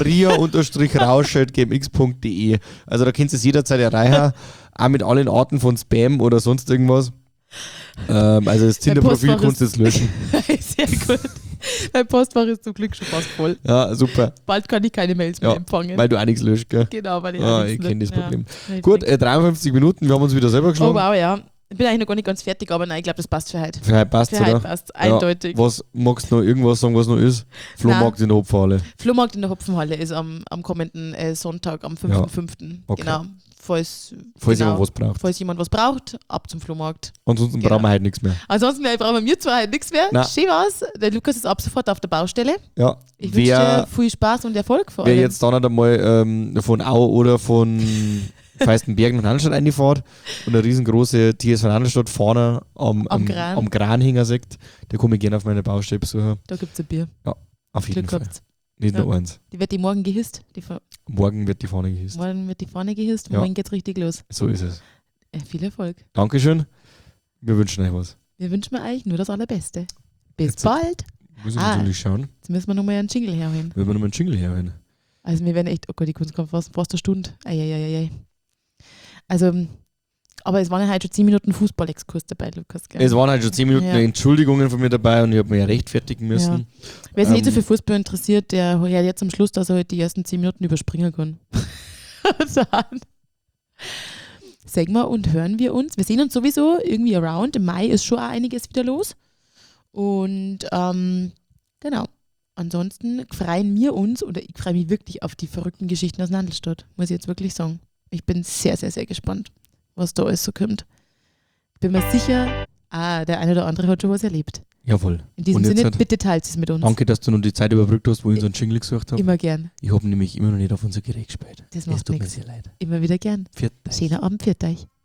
maria-rausch@gmx.de. Also da könnt ihr es jederzeit erreichen. Auch mit allen Arten von Spam oder sonst irgendwas. Also das Tinder-Profil kannst du jetzt löschen. Sehr gut. Mein Postfach ist zum Glück schon fast voll. Ja, super. Bald kann ich keine Mails mehr empfangen. Weil du auch nichts löscht, gell? Genau, weil ich kenne das Problem. Ja, gut, 53 Minuten, wir haben uns wieder selber geschlagen. Oh wow, ja. Ich bin eigentlich noch gar nicht ganz fertig, aber nein, ich glaube, das passt für heute. Für heute passt es, oder? Heute passt eindeutig. Was magst du noch irgendwas sagen, was noch ist? Flohmarkt in der Hopfenhalle. Flohmarkt in der Hopfenhalle ist am kommenden Sonntag, am 5.5. Okay. Genau. Falls jemand was braucht. Falls jemand was braucht, ab zum Flohmarkt. Ansonsten brauchen wir halt nichts mehr. Ansonsten brauchen wir zwar halt nichts mehr. Schön war's. Der Lukas ist ab sofort auf der Baustelle. Ja. Ich wünsche dir viel Spaß und Erfolg vor allem. Wer jetzt dann nicht einmal von Au oder von Feistenbergen und Nandelstadt reinfährt und eine riesengroße TSV Nandelstadt vorne am Kranhinger sagt, der komme ich gerne auf meine Baustelle besuchen. Da gibt es ein Bier. Ja, auf jeden Fall. Nicht nur eins. Die wird morgen gehisst. Morgen wird die Fahne gehisst. Morgen geht's richtig los. So ist es. Viel Erfolg. Dankeschön. Wir wünschen euch was. Wir wünschen euch nur das Allerbeste. Bis bald. Müssen wir natürlich schauen. Jetzt müssen wir nochmal einen Jingle herholen. Also wir werden echt, oh Gott, die Kunst kommt fast eine Stunde. Eieieiei. Also, aber es waren ja heute schon 10 Minuten Fußball-Exkurs dabei, Lukas. Gell? Es waren halt schon 10 Minuten Entschuldigungen von mir dabei und ich habe mich ja rechtfertigen müssen. Ja. Wer sich nicht so für Fußball interessiert, der hört jetzt am Schluss, dass er heute die ersten 10 Minuten überspringen kann. Dann sagen wir und hören wir uns. Wir sehen uns sowieso irgendwie around. Im Mai ist schon auch einiges wieder los. Und genau. Ansonsten freuen wir uns, oder ich freue mich wirklich auf die verrückten Geschichten aus Nandelstadt, muss ich jetzt wirklich sagen. Ich bin sehr, sehr, sehr gespannt, was da alles so kommt. Ich bin mir sicher, der eine oder andere hat schon was erlebt. Jawohl. In diesem Sinne, bitte teilt es mit uns. Danke, dass du noch die Zeit überbrückt hast, wo ich unseren Jingle gesucht habe. Immer gern. Ich habe nämlich immer noch nicht auf unser Gerät gespielt. Das macht tut nichts. mir sehr leid. Immer wieder gern. Viert euch. Schöner Abend, viert euch.